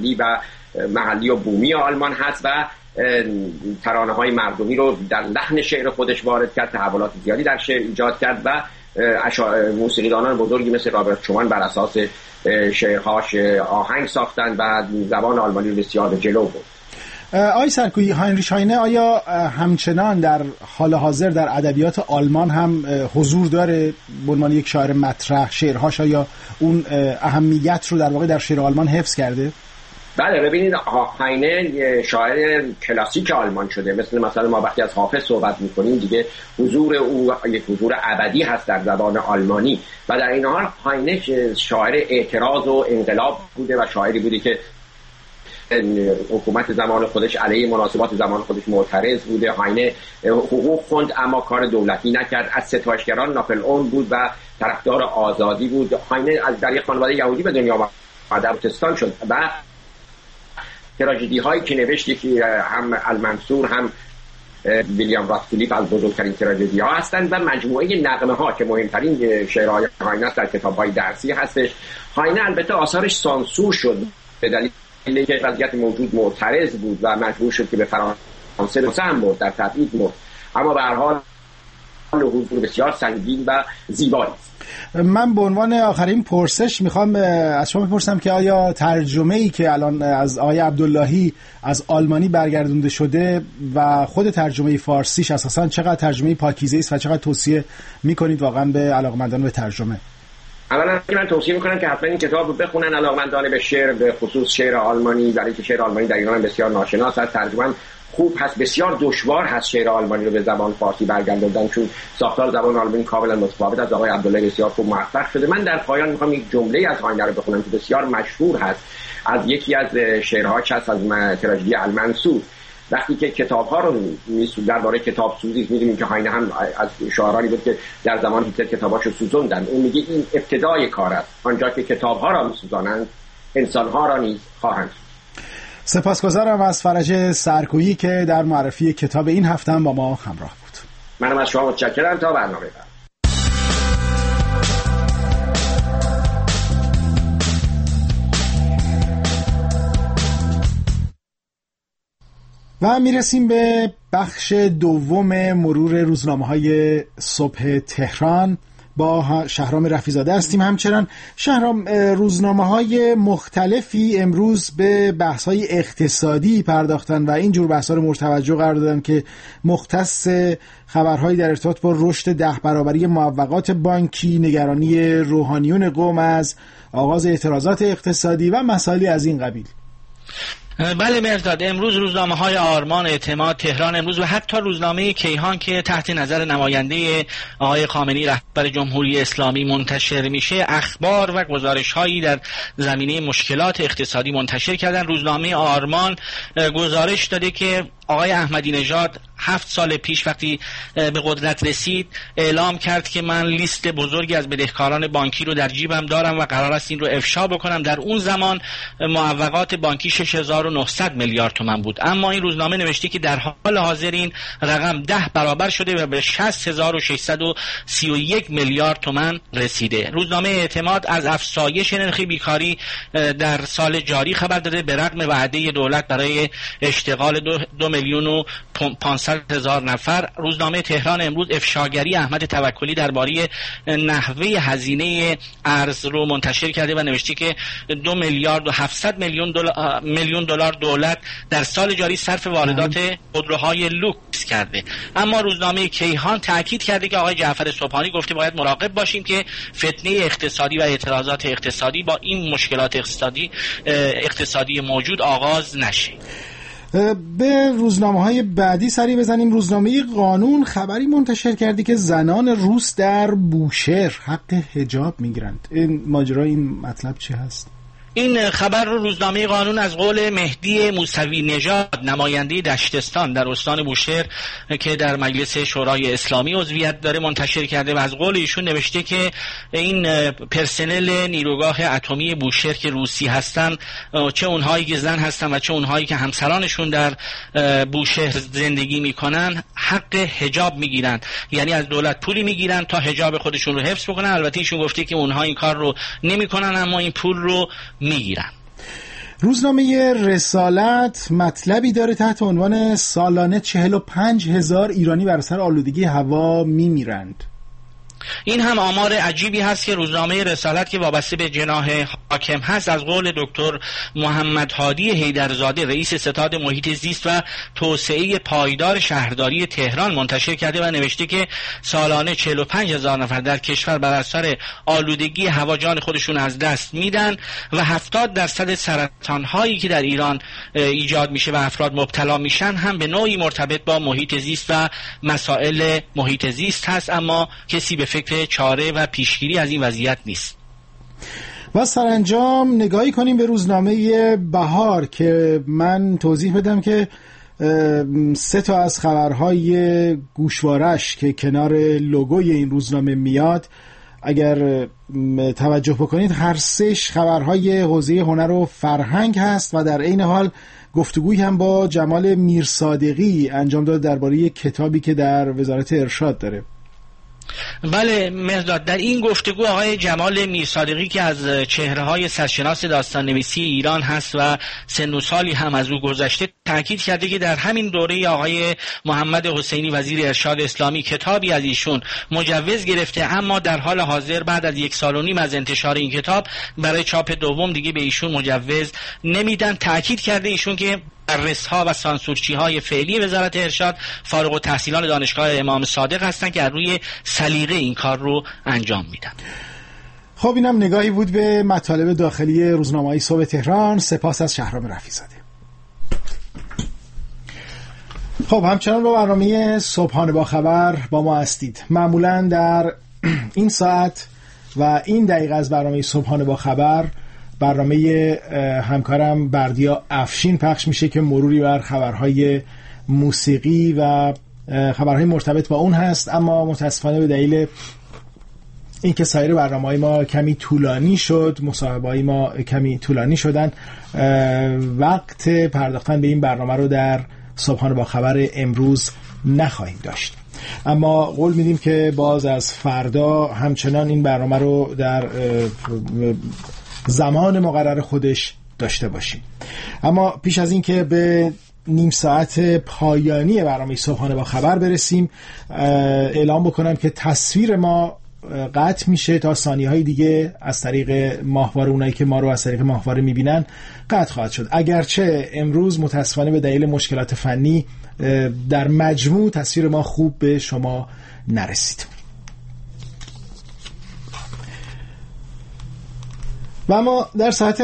محلی و بومی آلمان هست و ترانه‌های مردمی رو در لحن شعر خودش وارد کرد، تحولات زیادی در شعر ایجاد کرد و موسیقیدانان بزرگی مثل رابرت شومان بر اساس شعرهاش آهنگ ساختند و زبان آلمانی رو بسیار به جلو برد. آقای سرکویی، هاینریش هاینه آیا همچنان در حال حاضر در ادبیات آلمان هم حضور داره به عنوان یک شاعر مطرح؟ شعرهاش آیا اون اهمیت رو در واقع در شعر آلمان حفظ کرده؟ بله، ببینید هاینه شاعر کلاسیک آلمان شده. مثلا ما وقتی از حافظ صحبت میکنیم دیگه حضور او یک حضور ابدی هست در زبان آلمانی و در این حال هاینه شاعر اعتراض و انقلاب بوده و شاعری بوده که حکومت زمان خودش علیه مناسبات زمان خودش معترض بوده. هاینه حقوق خوند اما کار دولتی نکرد. از ستایشگران ناپل اون بود و طرفدار آزادی بود. هاینه در یک خانواده یهودی به دنیا آمد، پروتستان شد و تراژدی هایی که نوشت که هم المنصور هم ویلیام رادکلیف از بزرگترین تراژدی ها هستند و مجموعه نغمه ها که مهمترین شعرهای هاینه در کتاب های درسی هستش. هاینه البته آثارش سانسور شد به دلیل که وضعیت موجود معترض بود و مجبور شد که به فرانسه هم برد، در تبعید مرد، اما به هر حال حضور بسیار سنگین و زیبایی. من به عنوان آخرین پرسش میخوام از شما بپرسم که آیا ترجمه‌ای که الان از آقای عبداللهی از آلمانی برگردونده شده و خود ترجمه فارسیش اساساً چقدر ترجمه پاکیزه است و چقدر توصیه میکنید واقعا به علاقمندان به ترجمه؟ اولا من توصیه میکنم که حتما این کتاب رو بخونن علاقمندان به شعر، به خصوص شعر آلمانی، برای که شعر آلمانی در ایران بسیار ناشناس است. ترجمه خوب هست، بسیار دشوار هست شعر آلمانی رو به زبان فارسی برگردوندن چون ساختار زبان آلمانی کاملا متفاوت از آقای عبداللهی بسیار خوب موفق شده. من در پایان میخوام یک جمله از هاینه رو بخونم که بسیار مشهور هست، از یکی از شعرهاش هست، از تراژدی المنصور. وقتی که کتاب‌ها رو میسوزن، درباره کتاب سوزی می‌دونیم که هاینه هم از شاعرانی بود که در زمان هیتلر کتاباشو سوزوندن. اون میگه این ابتدای کار است، آنجا که کتاب‌ها را میسوزانند انسان‌ها را نیز خواهند. سپاسگزارم از فرج سرکویی که در معرفی کتاب این هفته هم با ما همراه بود. منم از شما متشکرم. تا برنامه بعد. و میرسیم به بخش دوم مرور روزنامه‌های صبح تهران. با شهرام رفیزاده هستیم. همچنان شهرام، روزنامه‌های مختلفی امروز به بحث‌های اقتصادی پرداختن و این جور بحث‌ها رو مورد توجه قرار دادن که مختص خبرهایی در ارتباط با رشد 10 برابری معوقات بانکی، نگرانی روحانیون قوم از آغاز اعتراضات اقتصادی و مسائلی از این قبیل. بله مرداد، امروز روزنامه‌های آرمان، اعتماد، تهران امروز و حتی روزنامه کیهان که تحت نظر نماینده آقای خامنه‌ای رهبر جمهوری اسلامی منتشر میشه، اخبار و گزارش‌هایی در زمینه مشکلات اقتصادی منتشر کردن. روزنامه آرمان گزارش داده که آقای احمدی نژاد 7 سال پیش وقتی به قدرت رسید اعلام کرد که من لیست بزرگی از بدهکاران بانکی رو در جیبم دارم و قرار است این رو افشا بکنم. در اون زمان معوقات بانکی 6900 میلیارد تومان بود، اما این روزنامه نوشته که در حال حاضر این رقم 10 برابر شده و به 60631 میلیارد تومان رسیده. روزنامه اعتماد از افزایش نرخ بیکاری در سال جاری خبر داده به رغم وعده دولت برای اشتغال 2,500,000 نفر. روزنامه تهران امروز افشاگری احمد توکلی درباره نحوه هزینه ارز رو منتشر کرده و نوشته که 2,700,000,000 دلار دولت در سال جاری صرف واردات خودروهای لوکس کرده. اما روزنامه کیهان تاکید کرده که آقای جعفر سبحانی گفته باید مراقب باشیم که فتنه اقتصادی و اعتراضات اقتصادی با این مشکلات اقتصادی موجود آغاز نشه. به روزنامه‌های بعدی سری بزنیم. روزنامه قانون خبری منتشر کرده که زنان روس در بوشهر حق حجاب میگیرند. این ماجرا، این مطلب چی هست؟ این خبر رو روزنامه قانون از قول مهدی موسوی نژاد، نماینده دشتستان در استان بوشهر که در مجلس شورای اسلامی عضویت داره، منتشر کرده و از قول ایشون نوشته که این پرسنل نیروگاه اتمی بوشهر که روسی هستن، چه اونهایی که زن هستن و چه اونهایی که همسرانشون در بوشهر زندگی میکنن، حق حجاب میگیرن، یعنی از دولت پولی میگیرن تا حجاب خودشون رو حفظ بکنن. البته ایشون گفته که اونها این کار رو نمیکنن، اما این پول رو میگیرن. روزنامه رسالت مطلبی داره تحت عنوان سالانه 45,000 ایرانی بر اثر آلودگی هوا میمیرند. این هم آمار عجیبی هست که روزنامه رسالت که وابسته به جناح حاکم هست از قول دکتر محمد هادی حیدرزاده، رئیس ستاد محیط زیست و توسعه پایدار شهرداری تهران منتشر کرده و نوشته که سالانه 45,000 نفر در کشور بر اثر آلودگی هوا جان خودشون از دست میدن و 70% سرطان هایی که در ایران ایجاد میشه و افراد مبتلا میشن هم به نوعی مرتبط با محیط زیست و مسائل محیط زیست هست، اما کسی به فکر چاره و پیشگیری از این وضعیت نیست. و سرانجام نگاهی کنیم به روزنامه بهار که من توضیح بدم که 3 تا از خبرهای گوشوارش که کنار لوگوی این روزنامه میاد، اگر توجه بکنید هر 3 خبرهای حوزه هنر و فرهنگ هست و در عین حال گفتگویی هم با جمال میرصادقی انجام داد درباره کتابی که در وزارت ارشاد داره. بله مرداد، در این گفتگو آقای جمال میرصادقی که از چهره‌های سرشناس داستان نویسی ایران هست و سن و سالی هم از او گذشته، تاکید کرده که در همین دوره آقای محمد حسینی وزیر ارشاد اسلامی کتابی از ایشون مجوز گرفته، اما در حال حاضر بعد از 1.5 سال از انتشار این کتاب برای چاپ دوم دیگه به ایشون مجوز نمیدن. تاکید کرده ایشون که مدرس‌ها و سانسورچی‌های فعلی وزارت ارشاد فارغ التحصیلان دانشگاه امام صادق هستند که روی سلیقه این کار رو انجام میدن. خب اینم نگاهی بود به مطالب داخلی روزنامه‌های صبح تهران. سپاس از شهرام رفیزاده. خب همچنان با برنامه صبحانه با خبر با ما هستید. معمولاً در این ساعت و این دقیقه از برنامه صبحانه با خبر برنامه همکارم بردیا افشین پخش میشه که مروری بر خبرهای موسیقی و خبرهای مرتبط با اون هست، اما متاسفانه به دلیل اینکه سایر برنامه‌های ما کمی طولانی شد، مصاحبه‌های ما کمی طولانی شدن، وقت پرداختن به این برنامه رو در صبحانه با خبر امروز نخواهیم داشت. اما قول میدیم که باز از فردا همچنان این برنامه رو در زمان مقرر خودش داشته باشیم. اما پیش از این که به نیم ساعت پایانی برنامه صبحانه با خبر برسیم، اعلام بکنم که تصویر ما قطع میشه تا ثانیه‌های دیگه از طریق ماهواره. اونایی که ما رو از طریق ماهواره میبینن قطع خواهد شد، اگرچه امروز متاسفانه به دلیل مشکلات فنی در مجموع تصویر ما خوب به شما نرسید. و ما در ساعت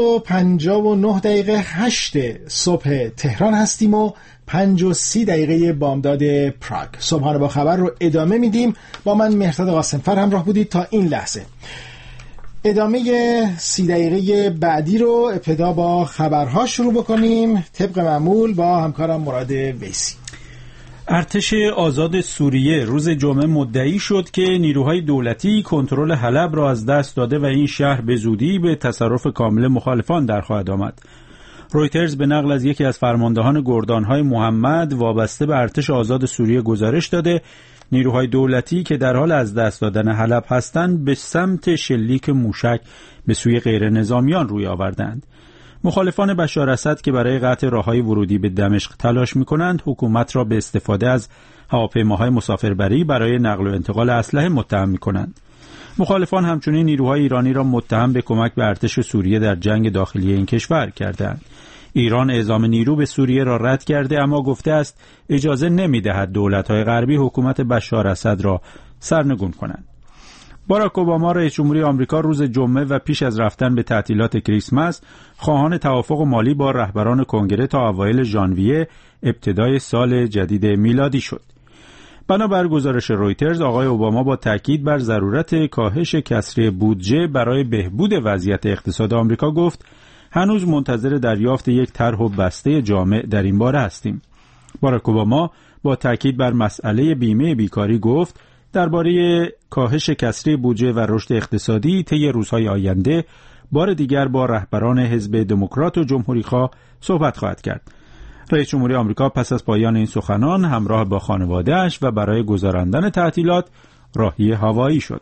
7:59 8 صبح تهران هستیم و 5:30 بامداد پراگ. صبحانه با خبر رو ادامه میدیم. با من مهرداد قاسمفر همراه بودید تا این لحظه. ادامه 30 دقیقه بعدی رو ابتدا با خبرها شروع بکنیم، طبق معمول با همکارم مراد ویسی. ارتش آزاد سوریه روز جمعه مدعی شد که نیروهای دولتی کنترل حلب را از دست داده و این شهر به زودی به تصرف کامل مخالفان در خواهد آمد. رویترز به نقل از یکی از فرماندهان گردانهای محمد وابسته به ارتش آزاد سوریه گزارش داده نیروهای دولتی که در حال از دست دادن حلب هستند به سمت شلیک موشک به سوی غیر نظامیان روی آوردند. مخالفان بشار اسد که برای قطع راههای ورودی به دمشق تلاش می‌کنند، حکومت را به استفاده از هواپیماهای مسافربری برای نقل و انتقال اسلحه متهم می‌کنند. مخالفان همچنین نیروهای ایرانی را متهم به کمک به ارتش سوریه در جنگ داخلی این کشور کردند. ایران اعزام نیرو به سوریه را رد کرده، اما گفته است اجازه نمی‌دهد دولت‌های غربی حکومت بشار اسد را سرنگون کنند. باراک اوباما رئیس جمهوری آمریکا روز جمعه و پیش از رفتن به تعطیلات کریسمس خواهان توافق مالی با رهبران کنگره تا اوایل ژانویه ابتدای سال جدید میلادی شد. بنابر گزارش رویترز، آقای اوباما با تاکید بر ضرورت کاهش کسری بودجه برای بهبود وضعیت اقتصاد آمریکا گفت هنوز منتظر دریافت یک طرح و بسته جامع در این باره هستیم. باراک اوباما با تاکید بر مسئله بیمه بیکاری گفت درباره کاهش کسری بودجه و رشد اقتصادی طی روزهای آینده بار دیگر با رهبران حزب دموکرات و جمهوری‌خواه صحبت خواهد کرد. رئیس جمهوری آمریکا پس از پایان این سخنان همراه با خانواده‌اش و برای گذراندن تعطیلات راهی هاوایی شد.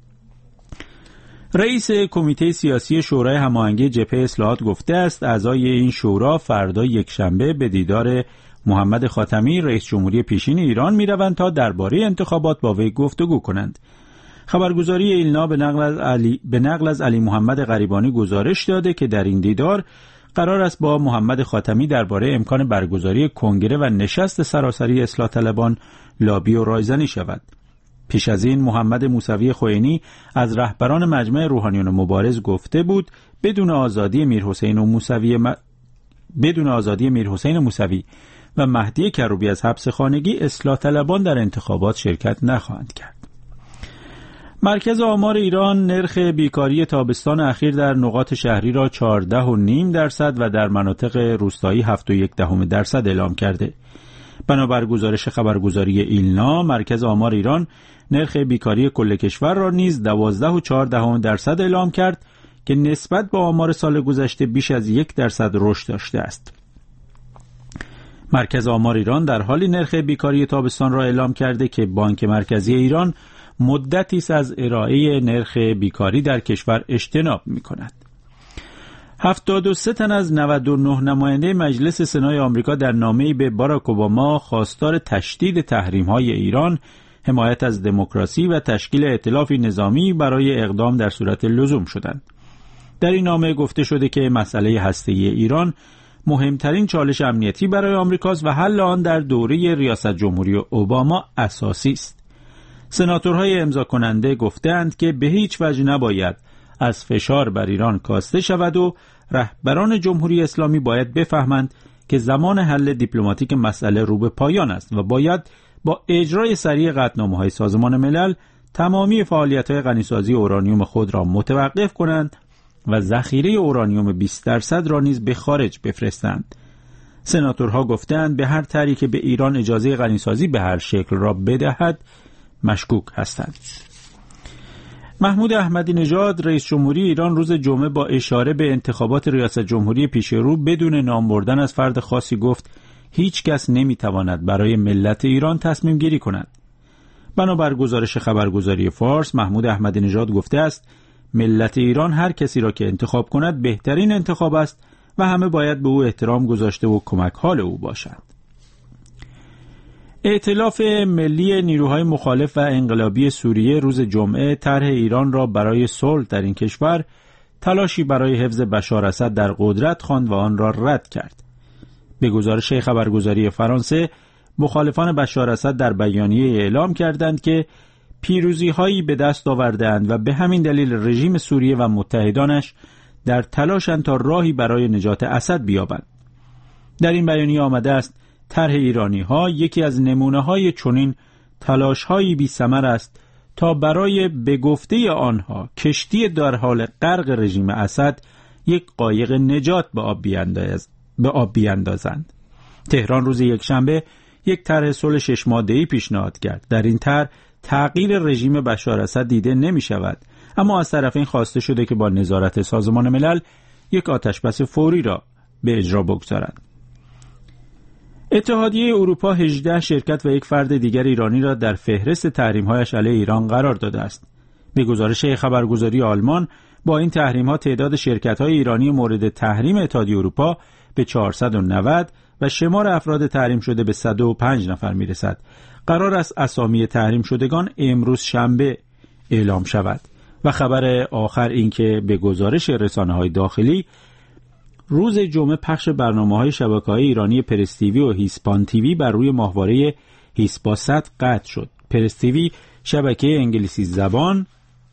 رئیس کمیته سیاسی شورای هماهنگی جبهه اصلاحات گفته است اعضای این شورا فردا یکشنبه به دیدار محمد خاتمی رئیس جمهوری پیشین ایران می‌روند تا درباره انتخابات با وی گفتگو کنند. خبرگزاری ایلنا به نقل از علی محمد غریبانی گزارش داده که در این دیدار قرار است با محمد خاتمی درباره امکان برگزاری کنگره و نشست سراسری اصلاح طلبان لابی و رایزنی شود. پیش از این محمد موسوی خوئینی از رهبران مجمع روحانیون مبارز گفته بود بدون آزادی میرحسین موسوی و مهدی کروبی از حبس خانگی اصلاح طلبان در انتخابات شرکت نخواهند کرد. مرکز آمار ایران نرخ بیکاری تابستان اخیر در نقاط شهری را 14.5% و در مناطق روستایی 7.1% اعلام کرده. بنابر گزارش خبرگزاری ایلنا، مرکز آمار ایران نرخ بیکاری کل کشور را نیز 12.4% اعلام کرد که نسبت به آمار سال گذشته بیش از 1% رشد داشته است. مرکز آمار ایران در حالی نرخ بیکاری تابستان را اعلام کرده که بانک مرکزی ایران مدتی است از ارائه نرخ بیکاری در کشور اجتناب می‌کند. 73 تن از 99 نماینده مجلس سنای آمریکا در نامه‌ای به باراک اوباما خواستار تشدید تحریم‌های ایران، حمایت از دموکراسی و تشکیل ائتلافی نظامی برای اقدام در صورت لزوم شدند. در این نامه گفته شده که مسئله هسته‌ای ایران مهمترین چالش امنیتی برای آمریکاست و حل آن در دوره ریاست جمهوری اوباما اساسی است. سناتورهای امضا کننده گفتند که به هیچ وجه نباید از فشار بر ایران کاسته شود و رهبران جمهوری اسلامی باید بفهمند که زمان حل دیپلماتیک مسئله رو به پایان است و باید با اجرای سریع قطعنامه‌های سازمان ملل تمامی فعالیت‌های غنیسازی اورانیوم خود را متوقف کنند و ذخیره اورانیوم 20% را نیز به خارج بفرستند. سناتورها گفتند به هر طریقی که به ایران اجازه غنیسازی به هر شکل را بدهد مشکوک هستند. محمود احمدی نژاد رئیس جمهوری ایران روز جمعه با اشاره به انتخابات ریاست جمهوری پیش رو بدون نام بردن از فرد خاصی گفت هیچ کس نمیتواند برای ملت ایران تصمیم گیری کند. بنابر گزارش خبرگزاری فارس، محمود احمدی نژاد گفته است ملت ایران هر کسی را که انتخاب کند بهترین انتخاب است و همه باید به او احترام گذاشته و کمک حال او باشند. ائتلاف ملی نیروهای مخالف و انقلابی سوریه روز جمعه طرح ایران را برای صلح در این کشور تلاشی برای حفظ بشار اسد در قدرت خواند و آن را رد کرد. به گزارش خبرگزاری فرانسه، مخالفان بشار اسد در بیانیه اعلام کردند که پیروزی‌هایی به دست آورده‌اند و به همین دلیل رژیم سوریه و متحدانش در تلاشند تا راهی برای نجات اسد بیابند. در این بیانیه آمده است طرح ایرانی‌ها یکی از نمونه‌های چنین تلاش‌هایی بی‌ثمر است تا برای به گفته آنها کشتی در حال غرق رژیم اسد یک قایق نجات به آب بیاندازند. تهران روز یکشنبه یک طرح صلح 6 ماده‌ای پیشنهاد کرد. در این طرح تغییر رژیم بشار اسد دیده نمی‌شود، اما از طرفین خواسته شده که با نظارت سازمان ملل یک آتشبس فوری را به اجرا بگذارند. اتحادیه اروپا 18 شرکت و یک فرد دیگر ایرانی را در فهرست تحریم‌هایش علیه ایران قرار داده است. به گزارش خبرگزاری آلمان، با این تحریم‌ها تعداد شرکت‌های ایرانی مورد تحریم اتحادیه اروپا به 490 و شمار افراد تحریم شده به 105 نفر می‌رسد. قرار است اسامی تحریم شدگان امروز شنبه اعلام شود. و خبر آخر این که به گزارش رسانه‌های داخلی روز جمعه پخش برنامه‌های شبکه‌های ایرانی پرس تیوی و هیسپان تیوی بر روی ماهواره هیسپاست قطع شد. پرس تیوی شبکه انگلیسی زبان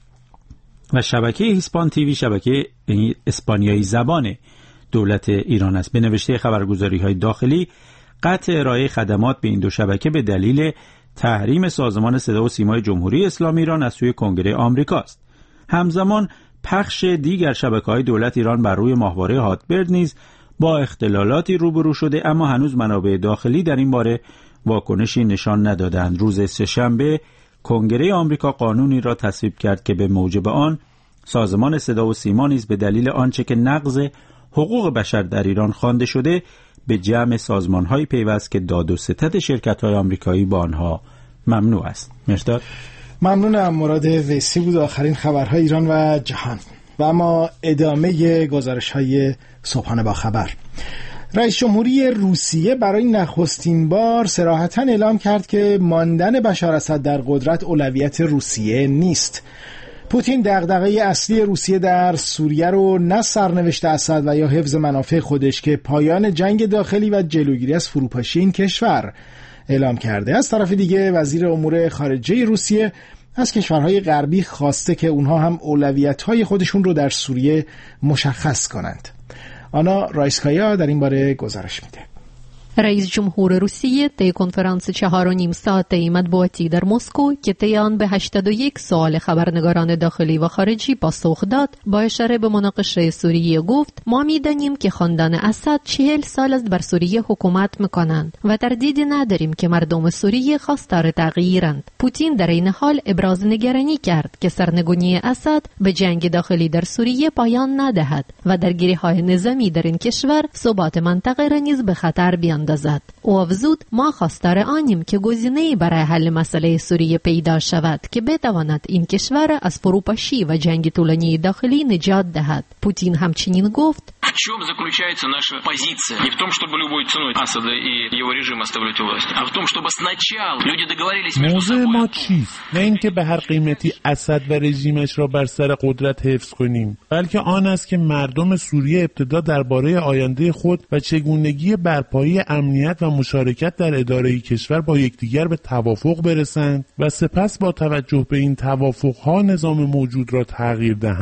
و شبکه هیسپان تیوی شبکه اسپانیایی زبان دولت ایران است. به نوشته خبرگزاری‌های داخلی قطع ارائه خدمات به این دو شبکه به دلیل تحریم سازمان صدا و سیمای جمهوری اسلامی ایران از سوی کنگره آمریکا است. همزمان پخش دیگر شبکه‌های دولت ایران بر روی ماهواره هاتبرد نیز با اختلالاتی روبرو شده، اما هنوز منابع داخلی در این باره واکنشی نشان ندادند. روز سه‌شنبه کنگره آمریکا قانونی را تصویب کرد که به موجب آن سازمان صدا و سیما نیز به دلیل آنچه که نقض حقوق بشر در ایران خوانده شده به جمع سازمان‌های پیوست که داد و ستد شرکت‌های آمریکایی با آنها ممنوع است. مرتضی ممنونم. مراد ویسی بود آخرین خبرهای ایران و جهان. و اما ادامه گزارش‌های صبحانه با خبر. رئیس جمهوری روسیه برای نخستین بار صراحتاً اعلام کرد که ماندن بشار اسد در قدرت اولویت روسیه نیست. پوتین دغدغه اصلی روسیه در سوریه رو نه سرنوشت اسد و یا حفظ منافع خودش که پایان جنگ داخلی و جلوگیری از فروپاشی این کشور اعلام کرده. از طرف دیگه وزیر امور خارجه روسیه از کشورهای غربی خواسته که اونها هم اولویت‌های خودشون رو در سوریه مشخص کنند. آنا رایسکایا در این باره گزارش میده. رئیس جمهور روسیه طی کنفرانس 4.5 ساعته مطبوعاتی در مسکو که طی آن به 81 سوال خبرنگاران داخلی و خارجی پاسخ داد، با اشاره به مناقشه سوریه گفت ما می‌دانیم که خاندان اسد 40 سال است بر سوریه حکومت می‌کنند و تردیدی نداریم که مردم سوریه خواستار تغییرند. پوتین در این حال ابراز نگرانی کرد که سرنگونی اسد به جنگ داخلی در سوریه پایان ندهد و درگیری‌های نظامی در این کشور ثبات منطقه را نیز به خطر بیاندازد. او افزود ما خواستار آنیم که گزینه‌ای برای حل مسئله سوریه پیدا شود که بتواند این کشور از فروپاشی و جنگ طولانی داخلی نجات دهد. پوتین همچنین گفت В чем заключается наша позиция? Не в том, чтобы любой ценой Асада и его режим оставлять у власти, а в том, чтобы сначала люди договорились между собой. موضوع ما چیست؟ نه اینکه به هر قیمتی اسد و رژیمش را بر سر قدرت حفظ کنیم، بلکه آن است که مردم سوریه ابتدا درباره آینده خود و چگونگی برپایی امنیت و مشارکت در اداره کشور با یکدیگر به توافق برسند و سپس با توجه به این توافق‌ها نظام موجود را تغییر دهند.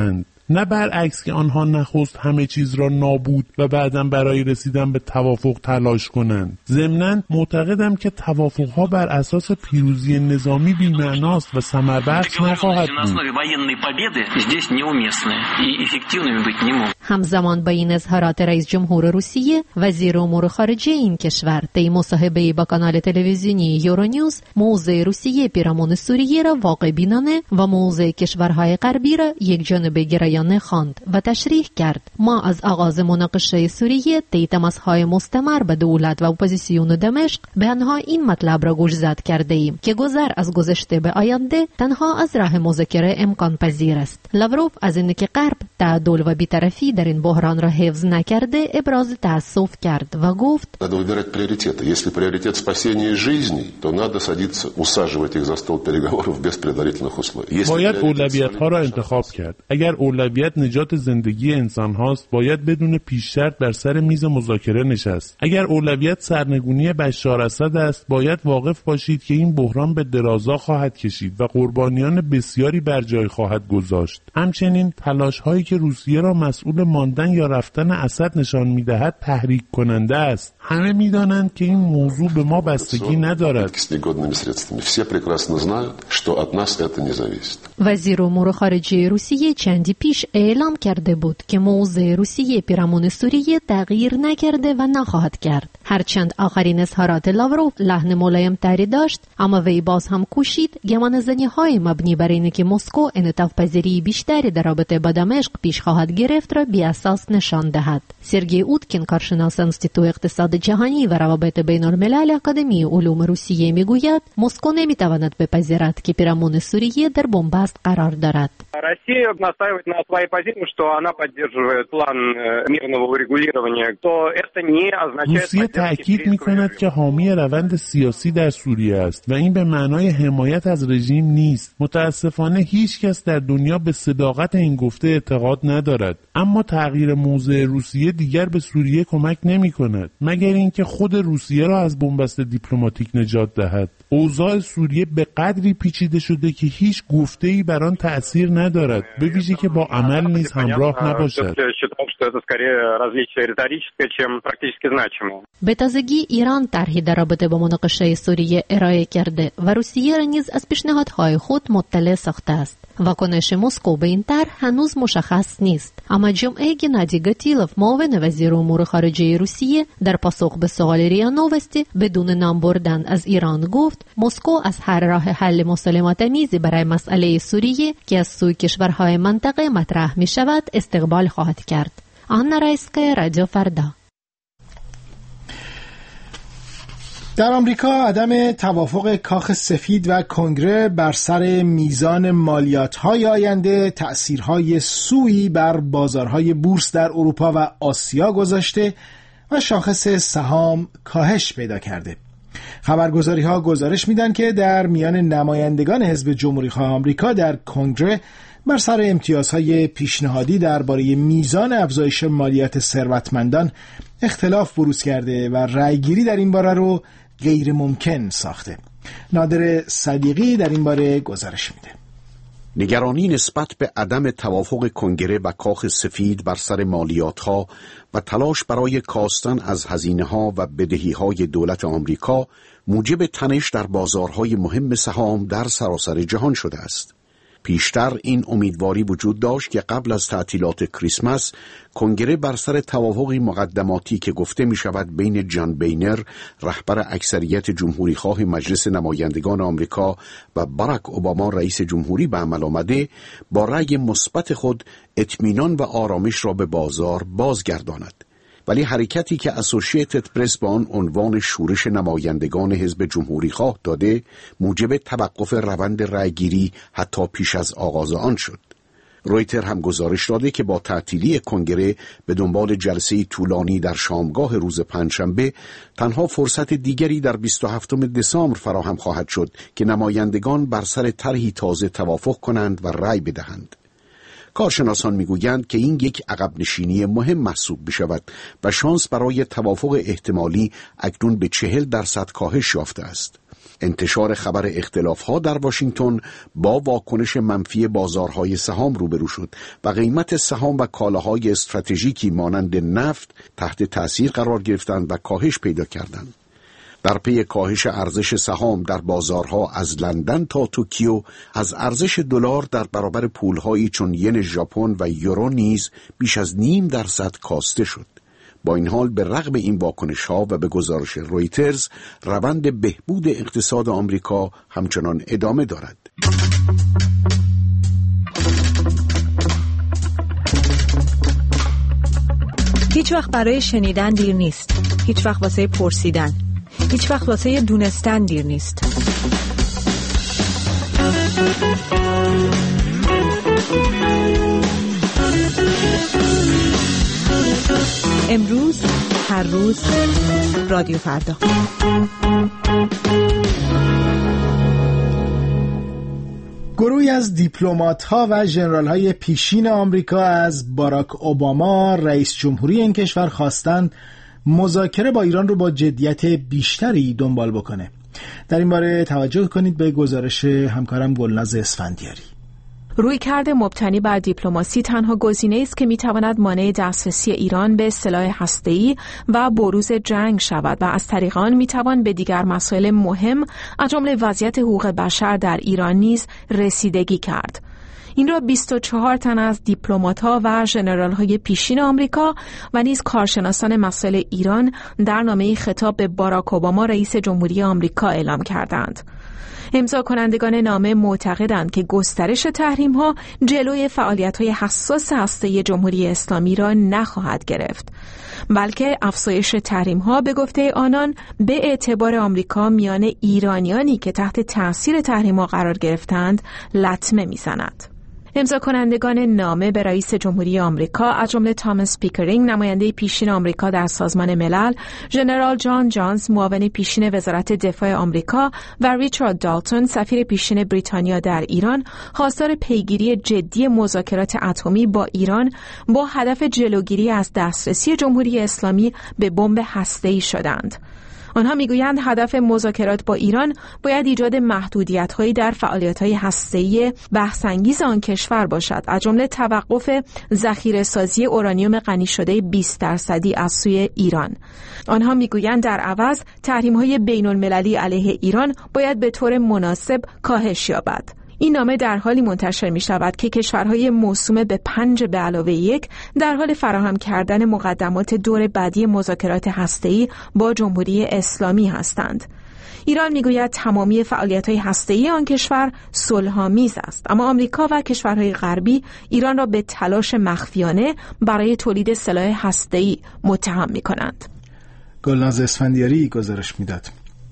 نه برعکس که آنها نخست همه چیز را نابود و بعداً برای رسیدن به توافق تلاش کنند. ضمناً معتقدم که توافق‌ها بر اساس پیروزی نظامی بی‌معناست و ثمربخش نخواهد بود. همزمان با این اظهارات رئیس جمهور روسیه، وزیر امور خارجه این کشور طی مصاحبه‌ای با کانال تلویزیونی یورونیوز موضع روسیه پیرامون سوریه را واقع بینانه و موضع کشورهای غربی را یک جانبه گرایانه خواند و تشریح کرد. ما از آغاز مناقشه سوریه طی تماس‌های مستمر به دولت و اپوزیسیون دمشق به آنها این مطلب را گوشزد کرده ایم که گذر از گذشته به آینده تنها از راه مذاکره امکان پذیر است. لاوروف از اینکه غرب تعادل و بی‌طرفی در این بحران را حفظ نکرده ابراز تأسف کرد و گفت: باید اولویت‌ها را انتخاب کرد. اگر اولویت نجات زندگی انسان هاست، باید بدون پیش شرط بر سر میز مذاکره نشست. اگر اولویت سرنگونی بشار اسد است، باید واقف باشید که این بحران به درازا خواهد کشید و قربانیان بسیاری بر جای خواهد گذاشت. همچنین تلاش‌هایی که روسیه را مسئول ماندن یا رفتن اسد نشان می‌دهد تحریک کننده است. همه می‌دانند که این موضوع به ما بستگی ندارد. وزیر امور خارجه روسیه چندی پیش اعلام کرده بود که موضع روسیه پیرامون سوریه تغییر نکرده و نخواهد کرد. هرچند آخرین اظهارات لاوروف لحن ملایم‌تری داشت، اما وی باز هم کوشید گمانه‌زنی‌های مبنی بر اینکه مسکو انعطاف‌پذیری بیشتری در رابطه با دمشق پیش خواهد گرفت را بی‌اساس نشان دهد. سرگئی اوتکین، کارشناس انستیتو اقتصاد جهانی و روابط بین‌الملل اکادمی علوم روسیه میگوید مسکو نمی‌تواند بپذیرد که پیرامون سوریه در بنبست قرار دارد. Россия настаивает на своей позиции, что она поддерживает план мирного урегулирования, то это не означает... روسیه تأکید می‌کند که حامی روند سیاسی در سوریه است و این به معنای حمایت از رژیم نیست. متاسفانه هیچ کس در دنیا به صداقت این گفته اعتقاد ندارد. اما تغییر موضع روسیه دیگر به سوریه کمک نمی‌کند، مگر اینکه خود روسیه را از بنبست دیپلماتیک نجات دهد. اوضاع سوریه به قدری پیچیده شده که هیچ گفته‌ای بر آن تأثیر ندارد، به ویژه که با عمل نیز همراه نباشد. به تازگی ایران طرحی در رابطه با مناقشه سوریه ارائه کرده و روسیه را نیز از پیشنهادهای خود مطلع ساخته است. واکنش مسکو به این طرح هنوز مشخص نیست، اما جمعه گنادی گاتیلوف، معاون وزیر امور خارجه روسیه، در پاسخ به سوال ریا نووستی بدون نام بردن از ایران گفت مسکو از هر راه حل مسالمت‌آمیزی برای مسئله سوریه که از سوی کشورهای منطقه مطرح می شود استقبال خواهد کرد. آنا رایسکا، رادیو فردا. در آمریکا عدم توافق کاخ سفید و کنگره بر سر میزان مالیات‌های آینده تأثیرهای سوئی بر بازارهای بورس در اروپا و آسیا گذاشته و شاخص سهام کاهش پیدا کرده. خبرگزاری‌ها گزارش میدن که در میان نمایندگان حزب جمهوری‌خواه آمریکا در کنگره بر سر امتیازهای پیشنهادی درباره میزان افزایش مالیات ثروتمندان اختلاف بروز کرده و رأیگیری در این باره رو غیر ممکن ساخته. نادر صدیقی در این باره گزارش میده. نگرانی نسبت به عدم توافق کنگره و کاخ سفید بر سر مالیات‌ها و تلاش برای کاستن از هزینه‌ها و بدهی‌های دولت آمریکا موجب تنش در بازارهای مهم سهام در سراسر جهان شده است. پیشتر این امیدواری وجود داشت که قبل از تعطیلات کریسمس کنگره بر سر توافقی مقدماتی که گفته می شود بین جان بینر، رهبر اکثریت جمهوریخواه مجلس نمایندگان آمریکا، و باراک اوباما رئیس جمهوری به عمل آمده، با رأی مثبت خود اطمینان و آرامش را به بازار بازگرداند. ولی حرکتی که اسوسییتد پرس با آن عنوان شورش نمایندگان حزب جمهوریخواه داده، موجب توقف روند رأیگیری حتی پیش از آغاز آن شد. رویتر هم گزارش داده که با تعطیلی کنگره به دنبال جلسه طولانی در شامگاه روز پنجشنبه، تنها فرصت دیگری در 27 دسامبر فراهم خواهد شد که نمایندگان بر سر طرحی تازه توافق کنند و رأی بدهند. کارشناسان میگویند که این یک عقب نشینی مهم محسوب بشود و شانس برای توافق احتمالی اکنون به 40% کاهش یافته است. انتشار خبر اختلاف‌ها در واشنگتن با واکنش منفی بازارهای سهام روبرو شد و قیمت سهام و کالاهای استراتژیکی مانند نفت تحت تأثیر قرار گرفتند و کاهش پیدا کردند. در پی کاهش ارزش سهام در بازارها از لندن تا توکیو، از ارزش دلار در برابر پولهایی چون ین ژاپن و یورو نیز بیش از 0.5% کاسته شد. با این حال به رغم این واکنش‌ها و به گزارش رویترز، روند بهبود اقتصاد آمریکا همچنان ادامه دارد. هیچ وقت برای شنیدن دیر نیست. هیچ وقت واسه پرسیدن. هیچ وقت واسه دونستن دیر نیست. امروز، هر روز، رادیو فردا. گروهی از دیپلمات‌ها و ژنرال‌های پیشین آمریکا از باراک اوباما رئیس جمهوری این کشور خواستند مذاکره با ایران رو با جدیت بیشتری دنبال بکنه. در این باره توجه کنید به گزارش همکارم گلناز اسفندیاری. رویکرد مبتنی بر دیپلماسی تنها گزینه‌ای است که می‌تواند مانع دسترسی ایران به سلاح هسته‌ای و بروز جنگ شود و از طریق آن می‌توان به دیگر مسائل مهم از جمله وضعیت حقوق بشر در ایران نیز رسیدگی کرد. این را 24 تن از دیپلمات‌ها و ژنرال‌های پیشین آمریکا و نیز کارشناسان مسائل ایران در نامه خطاب به باراک اوباما رئیس جمهوری آمریکا اعلام کردند. امضا کنندگان نامه معتقدند که گسترش تحریم‌ها جلوی فعالیت‌های حساس هسته جمهوری اسلامی را نخواهد گرفت، بلکه افزایش تحریم‌ها به گفته آنان به اعتبار آمریکا میان ایرانیانی که تحت تأثیر تحریم‌ها قرار گرفتند لطمه می‌زند. امضا کنندگان نامه به رئیس جمهوری آمریکا از جمله تامس پیکرینگ نماینده پیشین آمریکا در سازمان ملل، ژنرال جان جانز معاون پیشین وزارت دفاع آمریکا و ریچارد دالتون سفیر پیشین بریتانیا در ایران خواستار پیگیری جدی مذاکرات اتمی با ایران با هدف جلوگیری از دسترسی جمهوری اسلامی به بمب هسته‌ای شدند. آنها میگویند هدف مذاکرات با ایران باید ایجاد محدودیت‌هایی در فعالیت‌های هسته‌ای بحث‌انگیز آن کشور باشد، از جمله توقف ذخیره‌سازی اورانیوم غنی شده 20% از سوی ایران. آنها میگویند در عوض تحریم‌های بین‌المللی علیه ایران باید به طور مناسب کاهش یابد. این نامه در حالی منتشر می شود که کشورهای موسوم به 5+1 در حال فراهم کردن مقدمات دور بعدی مذاکرات هسته‌ای با جمهوری اسلامی هستند. ایران میگوید تمامی فعالیت‌های هسته‌ای آن کشور صلح‌آمیز است، اما آمریکا و کشورهای غربی ایران را به تلاش مخفیانه برای تولید سلاح هسته‌ای متهم می‌کنند. گلناز اسفندیاری گزارش میداد.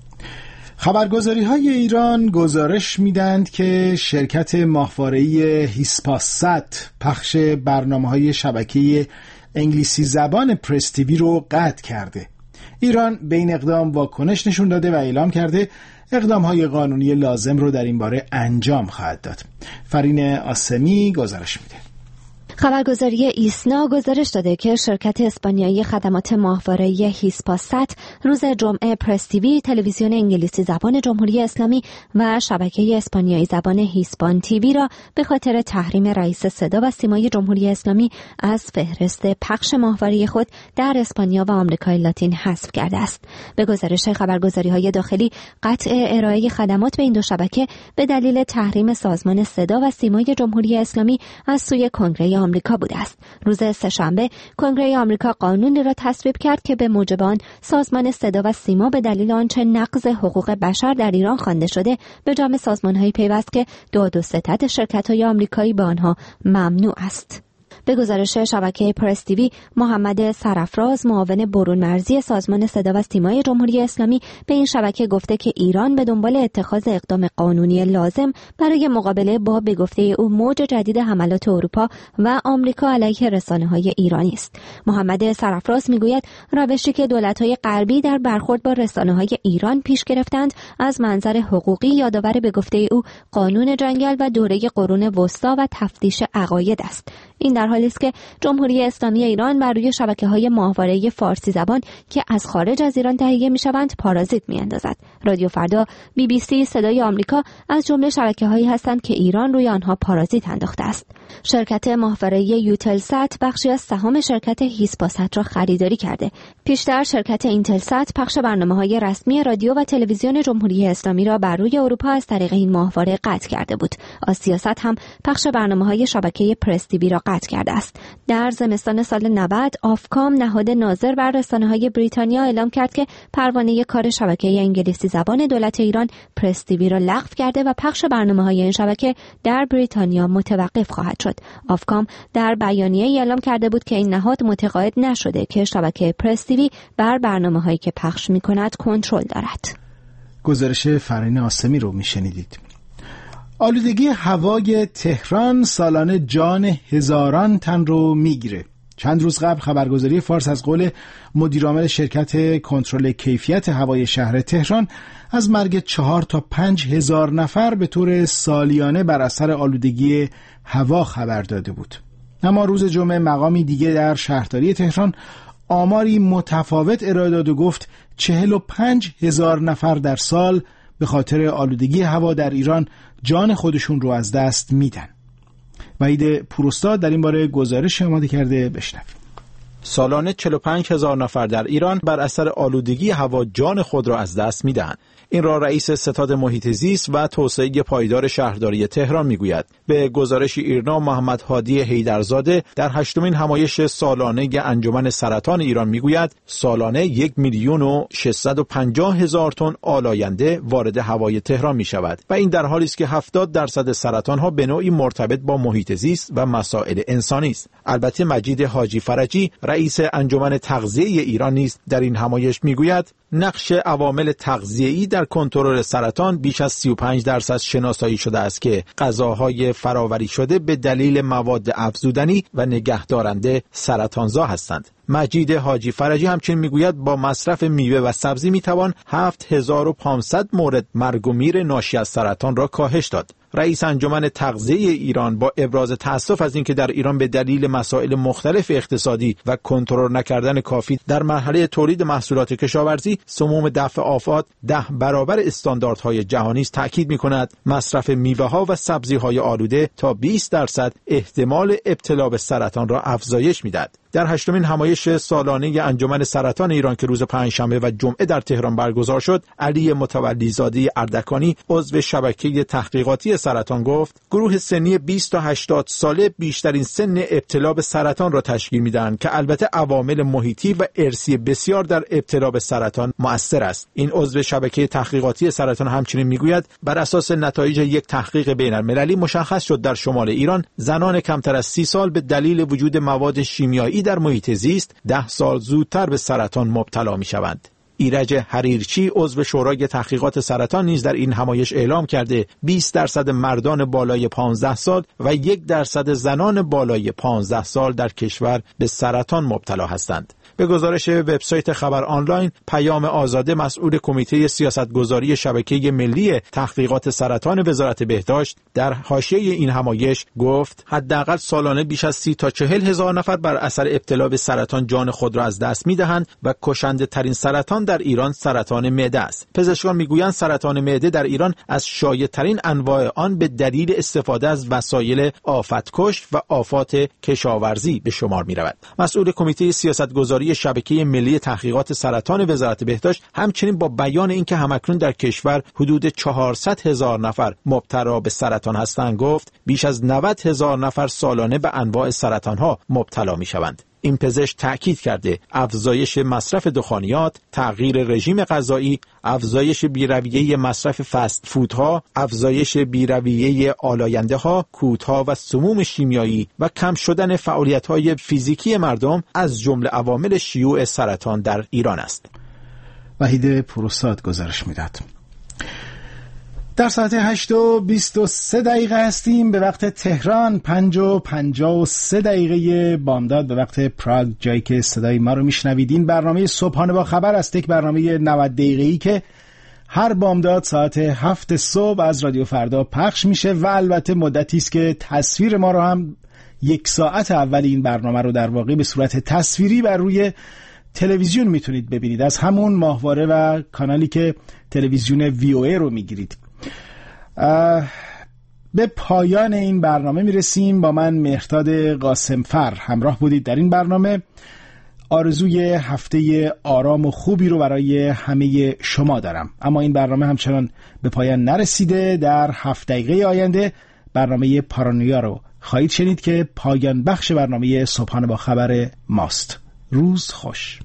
خبرگزاری‌های ایران گزارش میدند که شرکت ماهواره‌ای هیسپاست پخش برنامه‌های شبکه انگلیسی زبان پرس تیوی رو قطع کرده. ایران به این اقدام واکنش نشون داده و اعلام کرده اقدام‌های قانونی لازم رو در این باره انجام خواهد داد. فرین آسمی گزارش میده. خبرگزاری ایسنا گزارش داده که شرکت اسپانیایی خدمات ماهواره‌ای هیسپاست روز جمعه پرس تیوی، تلویزیون انگلیسی زبان جمهوری اسلامی و شبکه اسپانیایی زبان هیسپان تیوی را به خاطر تحریم رئیس صدا و سیمای جمهوری اسلامی از فهرست پخش ماهواره خود در اسپانیا و آمریکای لاتین حذف کرده است. به گزارش خبرگزاری‌های داخلی، قطع ارائه خدمات به این دو شبکه به دلیل تحریم سازمان صدا و سیمای جمهوری اسلامی از سوی کنگره آمریکا بوده است. روز سه‌شنبه کنگره آمریکا قانونی را تصویب کرد که به موجب آن سازمان صدا و سیما به دلیل آنچه نقض حقوق بشر در ایران خوانده شده به جمع سازمان‌های پیوست که داد و ستد شرکت‌های آمریکایی به آنها ممنوع است. به گزارش شبکه پرس تیوی، محمد سرافراز معاون برون مرزی سازمان صدا و سیمای جمهوری اسلامی به این شبکه گفته که ایران به دنبال اتخاذ اقدام قانونی لازم برای مقابله با به گفته او موج جدید حملات اروپا و آمریکا علیه رسانه‌های ایرانی است. محمد سرافراز میگوید روشی که دولت‌های غربی در برخورد با رسانه‌های ایران پیش گرفتند از منظر حقوقی یادآور به گفته او قانون جنگل و دوره قرون وسطی و تفتیش عقاید است. این در حالی است که جمهوری اسلامی ایران بر روی شبکه‌های ماهواره فارسی زبان که از خارج از ایران تهیه می‌شوند پارازیت می‌اندازد. رادیو فردا، BBC، صدای آمریکا از جمله شبکه‌هایی هستند که ایران روی آنها پارازیت انداخته است. شرکت ماهواره یوتلسات بخشی از سهام شرکت هیسپاست را خریداری کرده. پیشتر شرکت اینتلسات پخش برنامه‌های رسمی رادیو و تلویزیون جمهوری اسلامی را بر روی اروپا از طریق این ماهواره قطع کرده بود. آسیاست هم پخش برنامه‌های شبکه پرس تیوی را قطع کرده است. در زمستان سال 90 آفکام نهاد ناظر بر رسانه‌های بریتانیا اعلام کرد که پروانه کار شبکه انگلیسی زبان دولت ایران پرس تیوی را لغو کرده و پخش برنامه‌های این شبکه در بریتانیا متوقف خواهد شد. آفکام در بیانیه‌ای اعلام کرده بود که این نهاد متقاعد نشده که شبکه پرس تیوی بر برنامه‌هایی که پخش می‌کند کنترل دارد. گزارش فرین آسمی رو میشنیدید. آلودگی هوای تهران سالانه جان هزاران تن رو میگیره. چند روز قبل خبرگزاری فارس از قول مدیرعامل شرکت کنترل کیفیت هوای شهر تهران از مرگ 4 تا 5 هزار نفر به طور سالیانه بر اثر آلودگی هوا خبر داده بود. اما روز جمعه مقامی دیگه در شهرداری تهران آماری متفاوت ارائه داد و گفت 45 هزار نفر در سال به خاطر آلودگی هوا در ایران جان خودشون رو از دست میدن. وحید پوراستاد در این باره گزارش آماده کرده، بشنویم. سالانه 45 هزار نفر در ایران بر اثر آلودگی هوا جان خود را از دست میدهند. این را رئیس ستاد محیط زیست و توسعه پایدار شهرداری تهران میگوید. به گزارش ایرنا محمد هادی حیدرزاده در 8مین همایش سالانه انجمن سرطان ایران میگوید سالانه 1,650,000 تن آلاینده وارد هوای تهران می شود و این در حالی است که 70% سرطان ها به نوعی مرتبط با محیط زیست و مسائل انسانی است. البته مجید حاجی فرجی رئیس انجمن تغذیه ایران نیز در این همایش میگوید نقش عوامل تغذیه‌ای در کنترل سرطان بیش از 35% شناسایی شده است که غذاهای فراوری شده به دلیل مواد افزودنی و نگهدارنده سرطانزا هستند. مجید حاجی فرجی همچنین میگوید با مصرف میوه و سبزی میتوان 7500 مورد مرگ و میر ناشی از سرطان را کاهش داد. رئیس انجمن تغذیه ایران با ابراز تأسف از اینکه در ایران به دلیل مسائل مختلف اقتصادی و کنترل نکردن کافی در مرحله تولید محصولات کشاورزی سموم دفع آفات 10 برابر استانداردهای جهانی است تاکید می‌کند مصرف میوه‌ها و سبزی‌های آلوده تا 20% احتمال ابتلا به سرطان را افزایش می‌دهد. در 8مین همایش سالانه انجمن سرطان ایران که روز پنجشنبه و جمعه در تهران برگزار شد، علی متولی‌زاده اردکانی عضو شبکه تحقیقاتی سرطان گفت گروه سنی 20 تا 80 ساله بیشترین سن ابتلا به سرطان را تشکیل می‌دهند که البته عوامل محیطی و ارثی بسیار در ابتلا به سرطان مؤثر است. این عضو شبکه تحقیقاتی سرطان همچنین میگوید بر اساس نتایج یک تحقیق بین‌المللی مشخص شد در شمال ایران زنان کمتر از 30 سال به دلیل وجود مواد شیمیایی در محیط زیست 10 سال زودتر به سرطان مبتلا می‌شوند. ایرج حریرچی عضو شورای تحقیقات سرطان نیز در این همایش اعلام کرده 20% مردان بالای 15 سال و 1% زنان بالای 15 سال در کشور به سرطان مبتلا هستند. به گزارش وبسایت خبر آنلاین، پیام آزاده مسئول کمیته سیاستگذاری شبکه ملی تحقیقات سرطان وزارت بهداشت در حاشیه این همایش گفت حداقل سالانه بیش از 30 تا 40 هزار نفر بر اثر ابتلا به سرطان جان خود را از دست می‌دهند و کشنده ترین سرطان در ایران سرطان معده است. پزشکان میگویند سرطان معده در ایران از شایع‌ترین انواع آن به دلیل استفاده از وسایل آفت‌کش و آفات کشاورزی به شمار می‌رود. مسئول کمیته سیاستگذاری شبکه ملی تحقیقات سرطان وزارت بهداشت همچنین با بیان اینکه همکنون در کشور حدود 400,000 نفر مبتلا به سرطان هستند گفت بیش از 90,000 نفر سالانه به انواع سرطان‌ها مبتلا می‌شوند. این پزشک تأکید کرده افزایش مصرف دخانیات، تغییر رژیم غذایی، افزایش بی‌رویه مصرف فست فودها، افزایش بی‌رویه آلاینده‌ها، کودها و سموم شیمیایی و کم شدن فعالیت‌های فیزیکی مردم از جمله عوامل شیوع سرطان در ایران است. وحید پروستاد گزارش میداد. در ساعت 8:23 هستیم به وقت تهران، 5:53 بامداد به وقت پراگ، جایی که صدای ما رو میشنوید. این برنامه صبحانه با خبر است، یک برنامه 90 دقیقه‌ای که هر بامداد ساعت 7 صبح از رادیو فردا پخش میشه و البته مدتی است که تصویر ما رو هم 1 ساعت اول این برنامه رو در واقع به صورت تصویری بر روی تلویزیون میتونید ببینید، از همون ماهواره و کانالی که تلویزیون VOA رو میگیرید. به پایان این برنامه میرسیم. با من مهرداد قاسمفر همراه بودید در این برنامه. آرزوی هفته آرام و خوبی رو برای همه شما دارم. اما این برنامه همچنان به پایان نرسیده. در 7 دقیقه آینده برنامه پارانویا رو خواهید شنید که پایان بخش برنامه صبحانه با خبر ماست. روز خوش.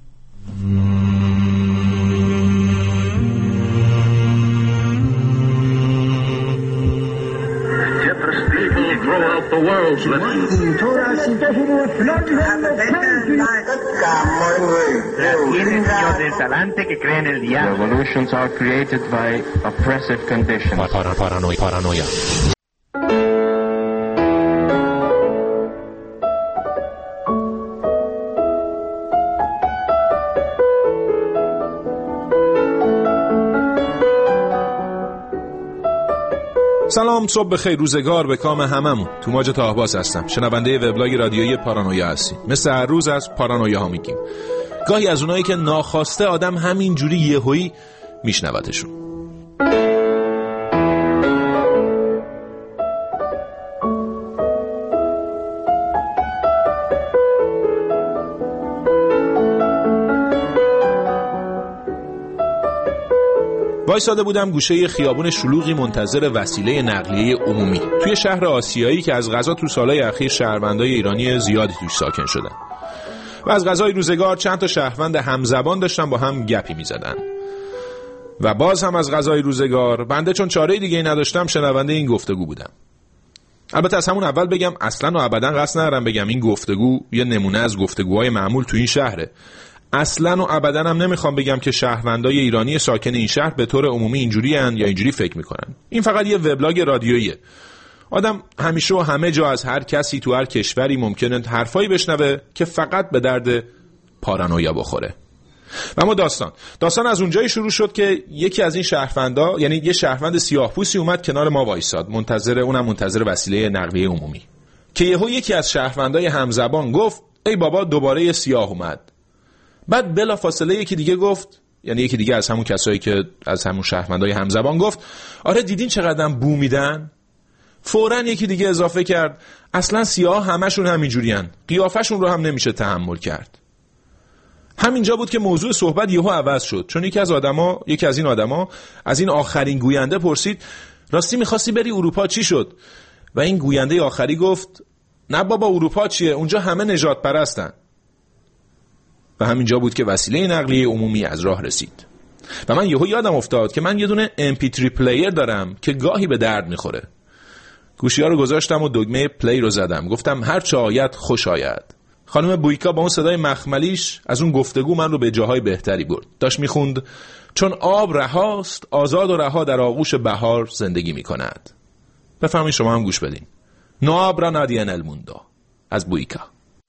Revolutions are created by oppressive conditions. Paranoia. سلام، صبح بخیر، روزگار به کام هممون. توماج طاهباز هستم، شنونده وبلاگ رادیویی پارانویا هستی. مثل هر روز از پارانویا ها میگیم. گاهی از اونایی که ناخواسته آدم همین جوری یهویی میشنوتشون. وایساده بودم گوشه خیابون شلوغی منتظر وسیله نقلیه عمومی توی شهر آسیایی که از قضا تو سالهای اخیر شهروندای ایرانی زیادی توش ساکن شدن و از قضای روزگار چند تا شهروند همزبان داشتن با هم گپی میزدن و باز هم از قضای روزگار بنده چون چاره دیگه نداشتم شنونده این گفتگو بودم. البته از همون اول بگم اصلا و ابدا قصد ندارم بگم این گفتگو یه نمونه از گفتگوهای معمول تو این شهره. اصلا و ابدا هم نمیخوام بگم که شهروندای ایرانی ساکن این شهر به طور عمومی اینجوری ان یا اینجوری فکر میکنن. این فقط یه وبلاگ رادیوییه. آدم همیشه و همه جا از هر کسی تو هر کشوری ممکنه حرفایی بشنوه که فقط به درد پارانویا بخوره. و اما داستان از اونجایی شروع شد که یکی از این شهروندا، یعنی یه شهروند سیاه‌پوستی اومد کنار ما وایساد، منتظر وسیله نقلیه عمومی، که یهو یکی از شهروندای همزبان گفت ای بابا دوباره یه سیاه اومد. بعد بلافاصله یکی دیگه گفت، یعنی یکی دیگه از همون کسایی که از همون شهروندای همزبان گفت آره دیدین چقدر بو میدن؟ فوراً یکی دیگه اضافه کرد اصلا سیاه همشون همینجورین، قیافشون رو هم نمیشه تحمل کرد. همینجا بود که موضوع صحبت یهو عوض شد، چون یکی از این آدما از این آخرین گوینده پرسید راستی می‌خواستی بری اروپا چی شد؟ و این گوینده آخری گفت نه بابا اروپا چیه، اونجا همه نجات پرستن. و همینجا بود که وسیله نقلیه عمومی از راه رسید و من یهو یادم افتاد که من یه دونه MP3 پلیر دارم که گاهی به درد میخوره. گوشی‌ها رو گذاشتم و دکمه پلی رو زدم، گفتم هر چه آید خوش آید. خانم بویکا با اون صدای مخملیش از اون گفتگو من رو به جاهای بهتری برد. داشت میخوند چون آب رهاست آزاد و رها در آغوش بهار زندگی میکند. بفرمایید شما هم گوش بدین. No habrá nadie en el mundo از بویکا.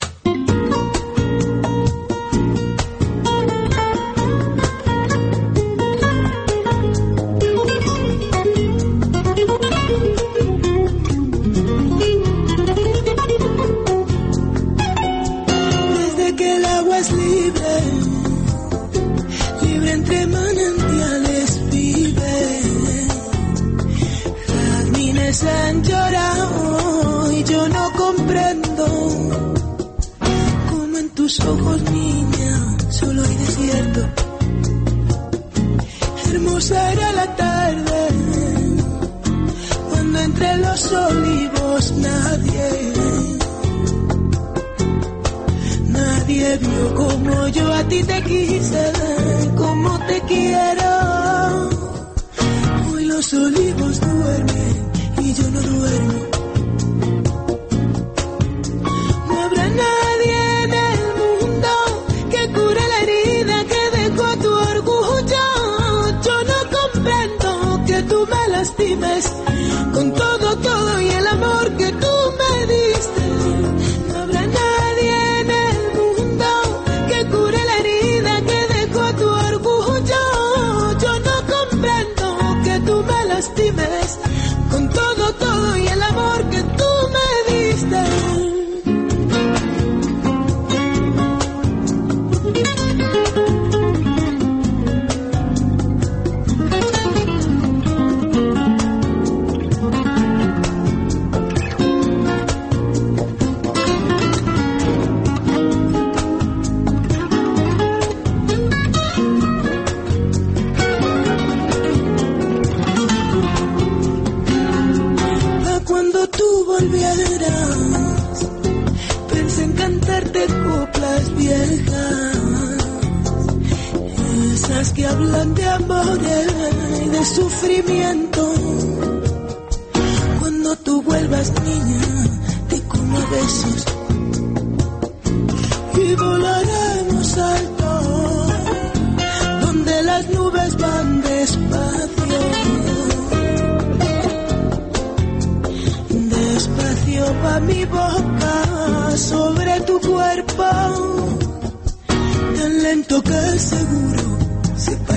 Han llorado y yo no comprendo cómo en tus ojos, niña, solo hay desierto. Hermosa era la tarde cuando entre los olivos nadie te vio como yo a ti te quise, como te quiero. Hoy los olivos duermen y yo no duermo. No habrá nadie en el mundo que cure la herida que dejó tu orgullo. Yo no comprendo que tú me lastimes con todo y el amor que tú me diste. No habrá nadie en el mundo que cure la herida que dejó tu orgullo. Yo no comprendo que tú me lastimes con todo y el amor que tú me diste. Cuando tú volvieras, pensé en cantarte coplas viejas, esas que hablan de amor y de sufrimiento. Cuando tú vuelvas, niña, te como besos y volaremos alto, donde las nubes van despacio. Despacio va mi boca sobre tu cuerpo, tan lento que seguro se